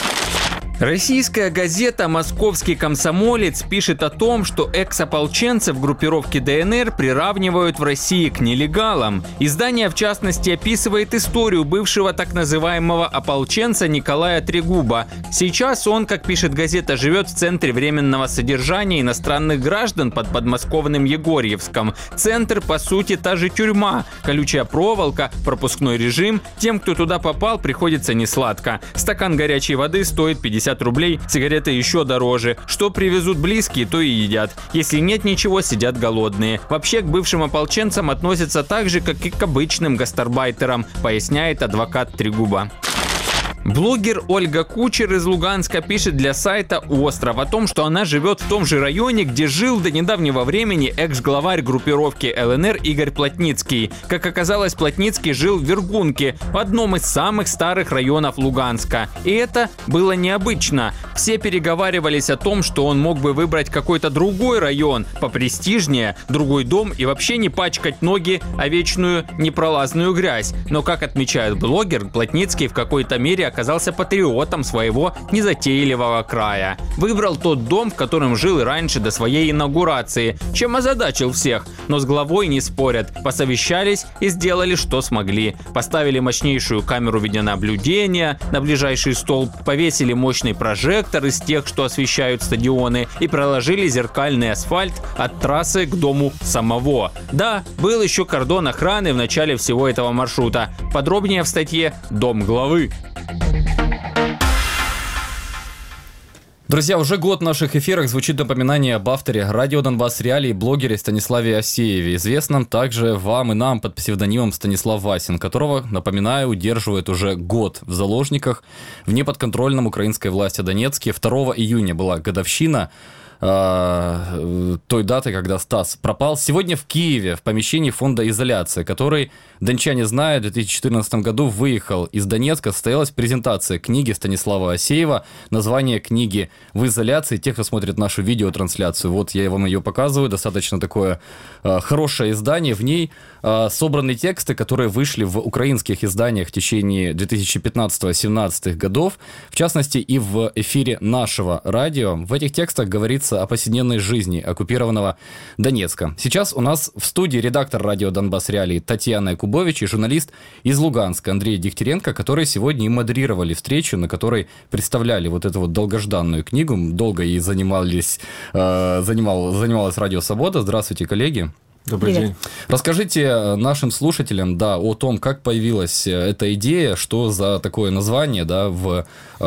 Российская газета «Московский комсомолец» пишет о том, что экс-ополченцев группировки ДНР приравнивают в России к нелегалам. Издание, в частности, описывает историю бывшего так называемого ополченца Николая Трегуба. Сейчас он, как пишет газета, живет в центре временного содержания иностранных граждан под подмосковным Егорьевском. Центр, по сути, та же тюрьма. Колючая проволока, пропускной режим. Тем, кто туда попал, приходится несладко. Стакан горячей воды стоит 50 рублей, сигареты еще дороже. Что привезут близкие, то и едят. Если нет ничего, сидят голодные. Вообще к бывшим ополченцам относятся так же, как и к обычным гастарбайтерам, поясняет адвокат Трегуба. Блогер Ольга Кучер из Луганска пишет для сайта «Остров» о том, что она живет в том же районе, где жил до недавнего времени экс-главарь группировки ЛНР Игорь Плотницкий. Как оказалось, Плотницкий жил в Вергунке, в одном из самых старых районов Луганска. И это было необычно. Все переговаривались о том, что он мог бы выбрать какой-то другой район, попрестижнее, другой дом и вообще не пачкать ноги о вечную непролазную грязь. Но, как отмечает блогер, Плотницкий в какой-то мере оказался патриотом своего незатейливого края. Выбрал тот дом, в котором жил и раньше до своей инаугурации, чем озадачил всех. Но с главой не спорят. Посовещались и сделали, что смогли. Поставили мощнейшую камеру видеонаблюдения на ближайший столб, повесили мощный прожектор из тех, что освещают стадионы, и проложили зеркальный асфальт от трассы к дому самого. Да, был еще кордон охраны в начале всего этого маршрута. Подробнее в статье «Дом главы». Друзья, уже год в наших эфирах звучит напоминание об авторе радио «Донбасс Реалии» блогере Станиславе Асееве, известном также вам и нам под псевдонимом Станислав Васин, которого, напоминаю, удерживает уже год в заложниках в неподконтрольном украинской власти Донецке. 2 июня была годовщина той даты, когда Стас пропал. Сегодня в Киеве, в помещении фонда «Изоляция», который, дончане знают, в 2014 году выехал из Донецка, состоялась презентация книги Станислава Асеева. Название книги «В изоляции». Те, кто смотрит нашу видеотрансляцию, вот я вам ее показываю. Достаточно такое хорошее издание. В ней собраны тексты, которые вышли в украинских изданиях в течение 2015-2017 годов. В частности, и в эфире нашего радио. В этих текстах говорится о повседневной жизни оккупированного Донецка. Сейчас у нас в студии редактор радио «Донбасс Реалии» Татьяна Якубович и журналист из Луганска Андрей Дегтяренко, которые сегодня и модерировали встречу, на которой представляли вот эту вот долгожданную книгу. Долго ей занималась Радио Свобода. Здравствуйте, коллеги. Добрый день. Расскажите нашим слушателям, да, о том, как появилась эта идея, что за такое название, да, в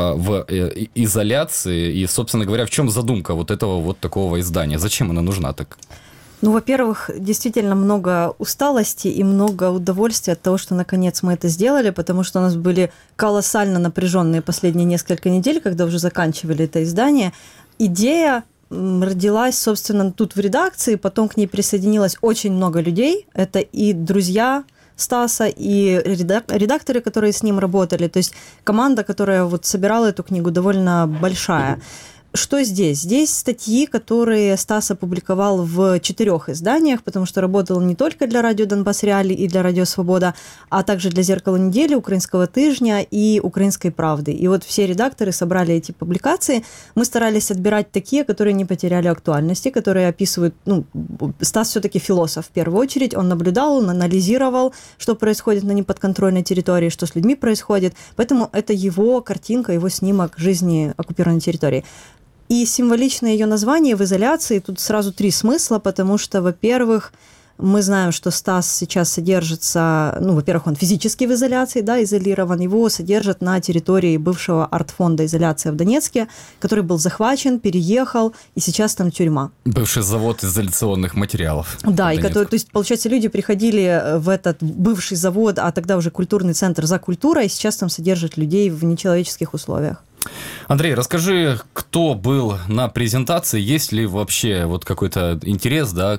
изоляции, и, собственно говоря, в чем задумка вот этого вот такого издания, зачем она нужна так? Ну, во-первых, действительно много усталости и много удовольствия от того, что наконец мы это сделали, потому что у нас были колоссально напряженные последние несколько недель, когда уже заканчивали это издание. Идея родилась, собственно, тут в редакции, потом к ней присоединилось очень много людей. Это и друзья Стаса, и редакторы, которые с ним работали. То есть команда, которая вот собирала эту книгу, довольно большая. Что здесь? Здесь статьи, которые Стас опубликовал в 4 изданиях, потому что работал не только для радио «Донбасс Реалии» и для радио «Свобода», а также для «Зеркала недели», «Украинского тижня» и «Украинской правды». И вот все редакторы собрали эти публикации. Мы старались отбирать такие, которые не потеряли актуальности, которые описывают... Стас все-таки философ в первую очередь. Он наблюдал, он анализировал, что происходит на неподконтрольной территории, что с людьми происходит. Поэтому это его картинка, его снимок жизни оккупированной территории. И символичное ее название «В изоляции». Тут сразу 3 смысла, потому что, во-первых, мы знаем, что Стас сейчас содержится, во-первых, он физически в изоляции, да, изолирован, его содержат на территории бывшего артфонда «Изоляция» в Донецке, который был захвачен, переехал, и сейчас там тюрьма. Бывший завод изоляционных материалов. Да, и который, то есть, получается, люди приходили в этот бывший завод, а тогда уже культурный центр «За культурой», и сейчас там содержат людей в нечеловеческих условиях. Андрей, расскажи, кто был на презентации, есть ли вообще вот какой-то интерес, да,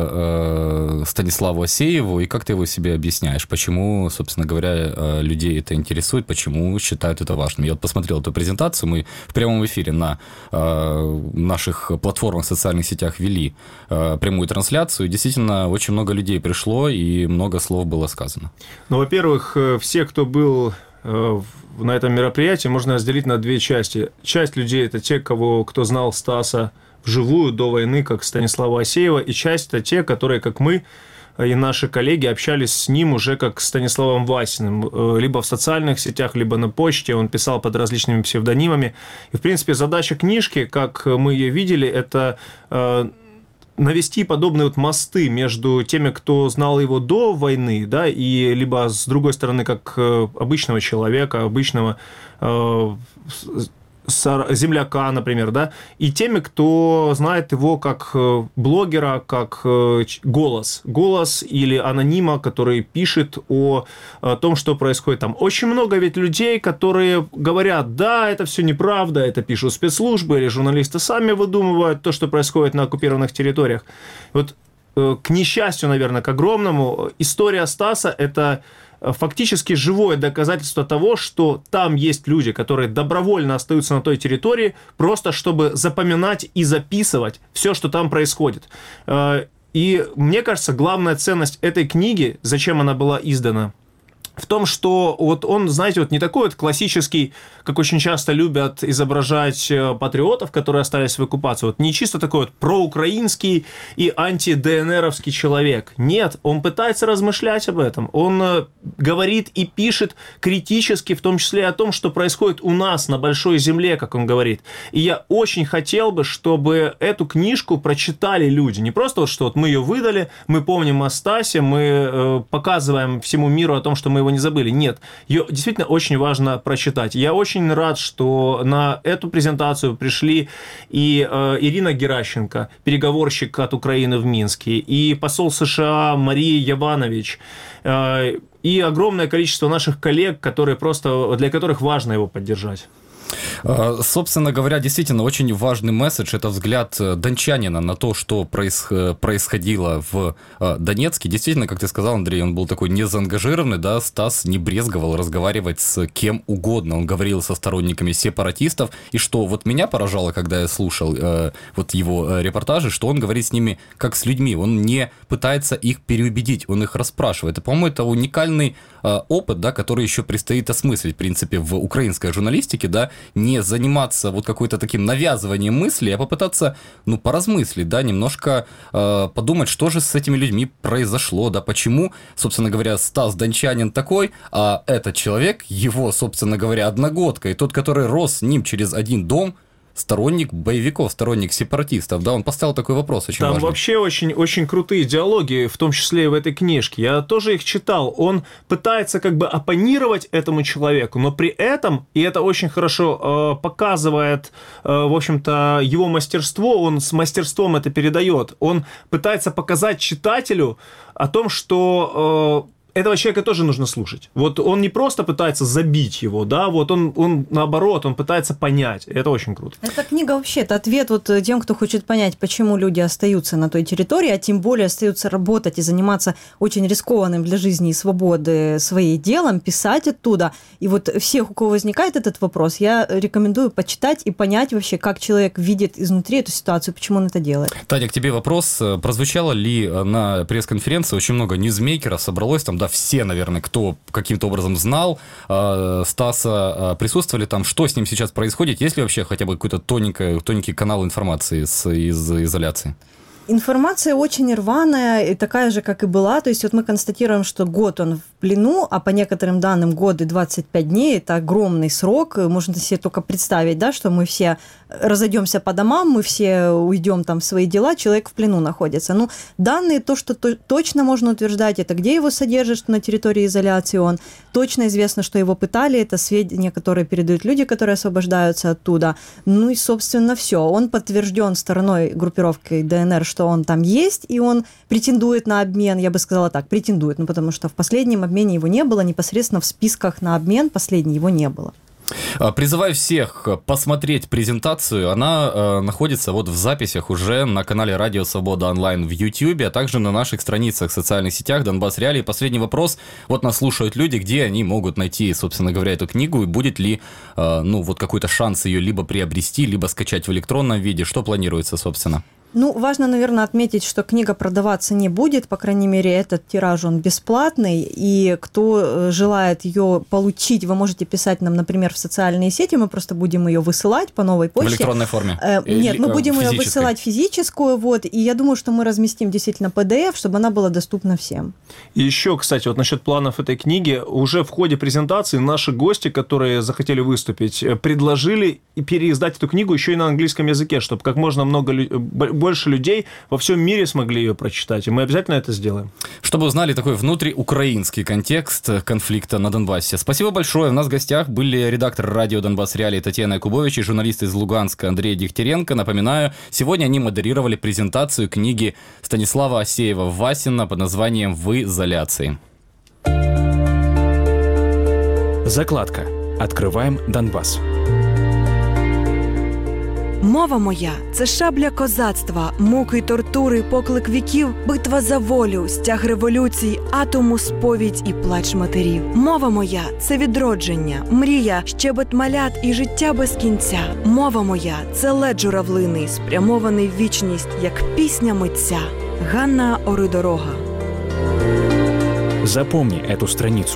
к Станиславу Асееву, и как ты его себе объясняешь, почему, собственно говоря, людей это интересует, почему считают это важным? Я вот посмотрел эту презентацию, мы в прямом эфире на наших платформах в социальных сетях вели прямую трансляцию, и действительно очень много людей пришло, и много слов было сказано. Ну, во-первых, все, кто был на этом мероприятии, можно разделить на 2 части. Часть людей – это те, кто знал Стаса вживую до войны, как Станислава Асеева, и часть – это те, которые, как мы и наши коллеги, общались с ним уже как с Станиславом Васиным, либо в социальных сетях, либо на почте, он писал под различными псевдонимами. И, в принципе, задача книжки, как мы ее видели, это навести подобные вот мосты между теми, кто знал его до войны, да, и либо с другой стороны, как обычного человека, обычного земляка, например, да, и теми, кто знает его как блогера, как голос или анонима, который пишет о том, что происходит там. Очень много ведь людей, которые говорят, да, это все неправда, это пишут спецслужбы или журналисты сами выдумывают то, что происходит на оккупированных территориях. Вот, к несчастью, наверное, к огромному, история Стаса – это фактически живое доказательство того, что там есть люди, которые добровольно остаются на той территории, просто чтобы запоминать и записывать все, что там происходит. И мне кажется, главная ценность этой книги, зачем она была издана, в том, что вот он, знаете, вот не такой вот классический, как очень часто любят изображать патриотов, которые остались в оккупации, вот не чисто такой вот проукраинский и анти-ДНРовский человек. Нет, он пытается размышлять об этом. Он говорит и пишет критически, в том числе о том, что происходит у нас на большой земле, как он говорит. И я очень хотел бы, чтобы эту книжку прочитали люди. Не просто вот, что вот мы ее выдали, мы помним о Стасе, мы показываем всему миру о том, что мы его не забыли. Нет, ее действительно очень важно прочитать. Я очень рад, что на эту презентацию пришли и Ирина Геращенко, переговорщик от Украины в Минске, и посол США Мария Яванович, и огромное количество наших коллег, которые просто, для которых важно его поддержать. Собственно говоря, действительно, очень важный месседж – это взгляд дончанина на то, что происходило в Донецке. Действительно, как ты сказал, Андрей, он был такой незаангажированный, да, Стас не брезговал разговаривать с кем угодно. Он говорил со сторонниками сепаратистов, и что вот меня поражало, когда я слушал вот его репортажи, что он говорит с ними как с людьми, он не пытается их переубедить, он их расспрашивает. И, по-моему, это уникальный опыт, да, который еще предстоит осмыслить, в принципе, в украинской журналистике, да, не заниматься вот какой-то таким навязыванием мысли, а попытаться, ну, поразмыслить, да, немножко подумать, что же с этими людьми произошло, да, почему, собственно говоря, Стас Дончанин такой, а этот человек, его, собственно говоря, одногодка, и тот, который рос с ним через один дом, сторонник боевиков, сторонник сепаратистов, да, он поставил такой вопрос очень важный. Там вообще очень крутые диалоги, в том числе и в этой книжке. Я тоже их читал. Он пытается как бы оппонировать этому человеку, но при этом, и это очень хорошо показывает, в общем-то, его мастерство, он с мастерством это передает. Он пытается показать читателю о том, что этого человека тоже нужно слушать. Вот он не просто пытается забить его, да, вот он наоборот, он пытается понять. Это очень круто. Эта книга вообще, это ответ вот тем, кто хочет понять, почему люди остаются на той территории, а тем более остаются работать и заниматься очень рискованным для жизни и свободы своим делом, писать оттуда. И вот всех, у кого возникает этот вопрос, я рекомендую почитать и понять вообще, как человек видит изнутри эту ситуацию, почему он это делает. Таня, к тебе вопрос. Прозвучало ли на пресс-конференции, очень много ньюзмейкеров собралось, там, да, все, наверное, кто каким-то образом знал Стаса, присутствовали там, что с ним сейчас происходит, есть ли вообще хотя бы какой-то тоненький канал информации из изоляции? Информация очень рваная, и такая же, как и была. То есть вот мы констатируем, что год он в плену, а по некоторым данным год и 25 дней – это огромный срок. Можно себе только представить, да, что мы все разойдемся по домам, мы все уйдем там в свои дела, человек в плену находится. Ну, данные, то, что точно можно утверждать, это где его содержат, что на территории изоляции он. Точно известно, что его пытали, это сведения, которые передают люди, которые освобождаются оттуда. Ну и, собственно, все. Он подтвержден стороной группировки ДНР, что он там есть, и он претендует на обмен, я бы сказала так, претендует, ну, потому что в последнем обмене его не было, непосредственно в списках на обмен последний его не было. Призываю всех посмотреть презентацию. Она находится вот в записях уже на канале Радио Свобода онлайн в YouTube, а также на наших страницах в социальных сетях Донбасс Реалии. Последний вопрос. Вот нас слушают люди, где они могут найти, собственно говоря, эту книгу, и будет ли, ну, вот какой-то шанс ее либо приобрести, либо скачать в электронном виде. Что планируется, собственно? Ну, важно, наверное, отметить, что книга продаваться не будет, по крайней мере, этот тираж, он бесплатный, и кто желает ее получить, вы можете писать нам, например, в социальные сети, мы просто будем ее высылать по новой почте. В электронной форме? Нет, мы будем ее высылать физическую, вот, и я думаю, что мы разместим действительно PDF, чтобы она была доступна всем. И еще, кстати, вот насчет планов этой книги, уже в ходе презентации наши гости, которые захотели выступить, предложили переиздать эту книгу еще и на английском языке, чтобы как можно больше людей во всем мире смогли ее прочитать, и мы обязательно это сделаем. Чтобы узнали такой внутриукраинский контекст конфликта на Донбассе. Спасибо большое. У нас в гостях были редактор радио Донбасс Реалии Татьяна Якубович и журналист из Луганска Андрей Дегтяренко. Напоминаю, сегодня они модерировали презентацию книги Станислава Асеева-Васина под названием «В изоляции». Закладка. Открываем Донбасс. Мова моя – це шабля козацтва, муки й тортури, поклик віків, битва за волю, стяг революцій, атому сповідь і плач матерів. Мова моя – це відродження, мрія, щебет малят і життя без кінця. Мова моя – це лед журавлиний, спрямований в вічність, як пісня митця. Ганна Оридорога. Запомни эту страницу.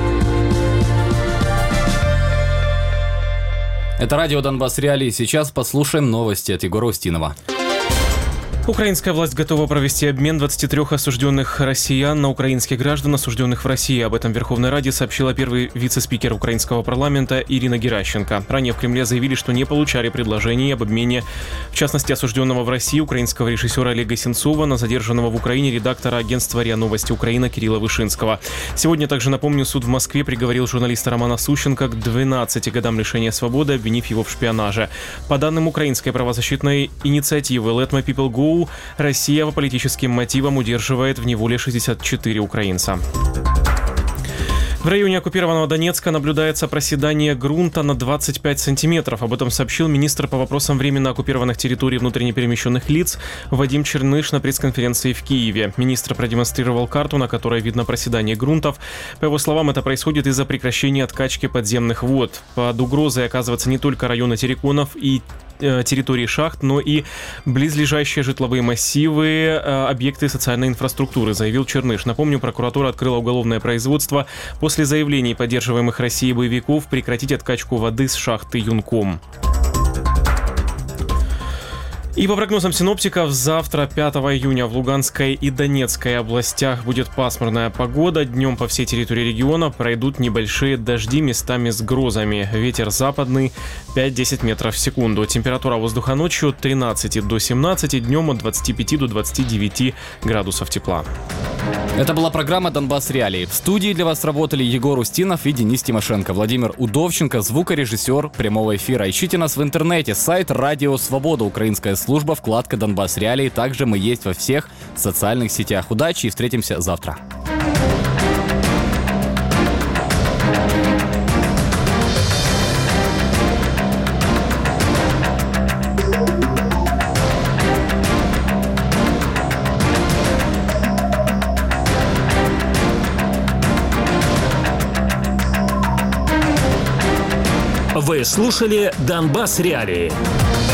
Это радио Донбасс Реалии. Сейчас послушаем новости от Егора Устинова. Украинская власть готова провести обмен 23 осужденных россиян на украинских граждан, осужденных в России. Об этом в Верховной Раде сообщила первый вице-спикер украинского парламента Ирина Геращенко. Ранее в Кремле заявили, что не получали предложений об обмене, в частности, осужденного в России украинского режиссера Олега Сенцова на задержанного в Украине редактора агентства РИА Новости Украина Кирилла Вышинского. Сегодня, также напомню, суд в Москве приговорил журналиста Романа Сущенко к 12 годам лишения свободы, обвинив его в шпионаже. По данным украинской правозащитной инициативы Let My People Go, Россия по политическим мотивам удерживает в неволе 64 украинца. В районе оккупированного Донецка наблюдается проседание грунта на 25 сантиметров. Об этом сообщил министр по вопросам временно оккупированных территорий внутренне перемещенных лиц Вадим Черныш на пресс-конференции в Киеве. Министр продемонстрировал карту, на которой видно проседание грунтов. По его словам, это происходит из-за прекращения откачки подземных вод. Под угрозой оказывается не только районы терриконов и территории шахт, но и близлежащие житловые массивы, объекты социальной инфраструктуры, заявил Черныш. Напомню, прокуратура открыла уголовное производство после заявлений поддерживаемых Россией боевиков прекратить откачку воды с шахты Юнком. И по прогнозам синоптиков, завтра, 5 июня, в Луганской и Донецкой областях будет пасмурная погода. Днем по всей территории региона пройдут небольшие дожди, местами с грозами. Ветер западный 5-10 метров в секунду. Температура воздуха ночью от 13 до 17, днем от 25 до 29 градусов тепла. Это была программа «Донбасс Реалии». В студии для вас работали Егор Устинов и Денис Тимошенко. Владимир Удовченко, звукорежиссер прямого эфира. Ищите нас в интернете. Сайт «Радио Свобода», украинская служба, вкладка «Донбасс Реалии». Также мы есть во всех социальных сетях. Удачи и встретимся завтра. Вы слушали «Донбасс Реалии».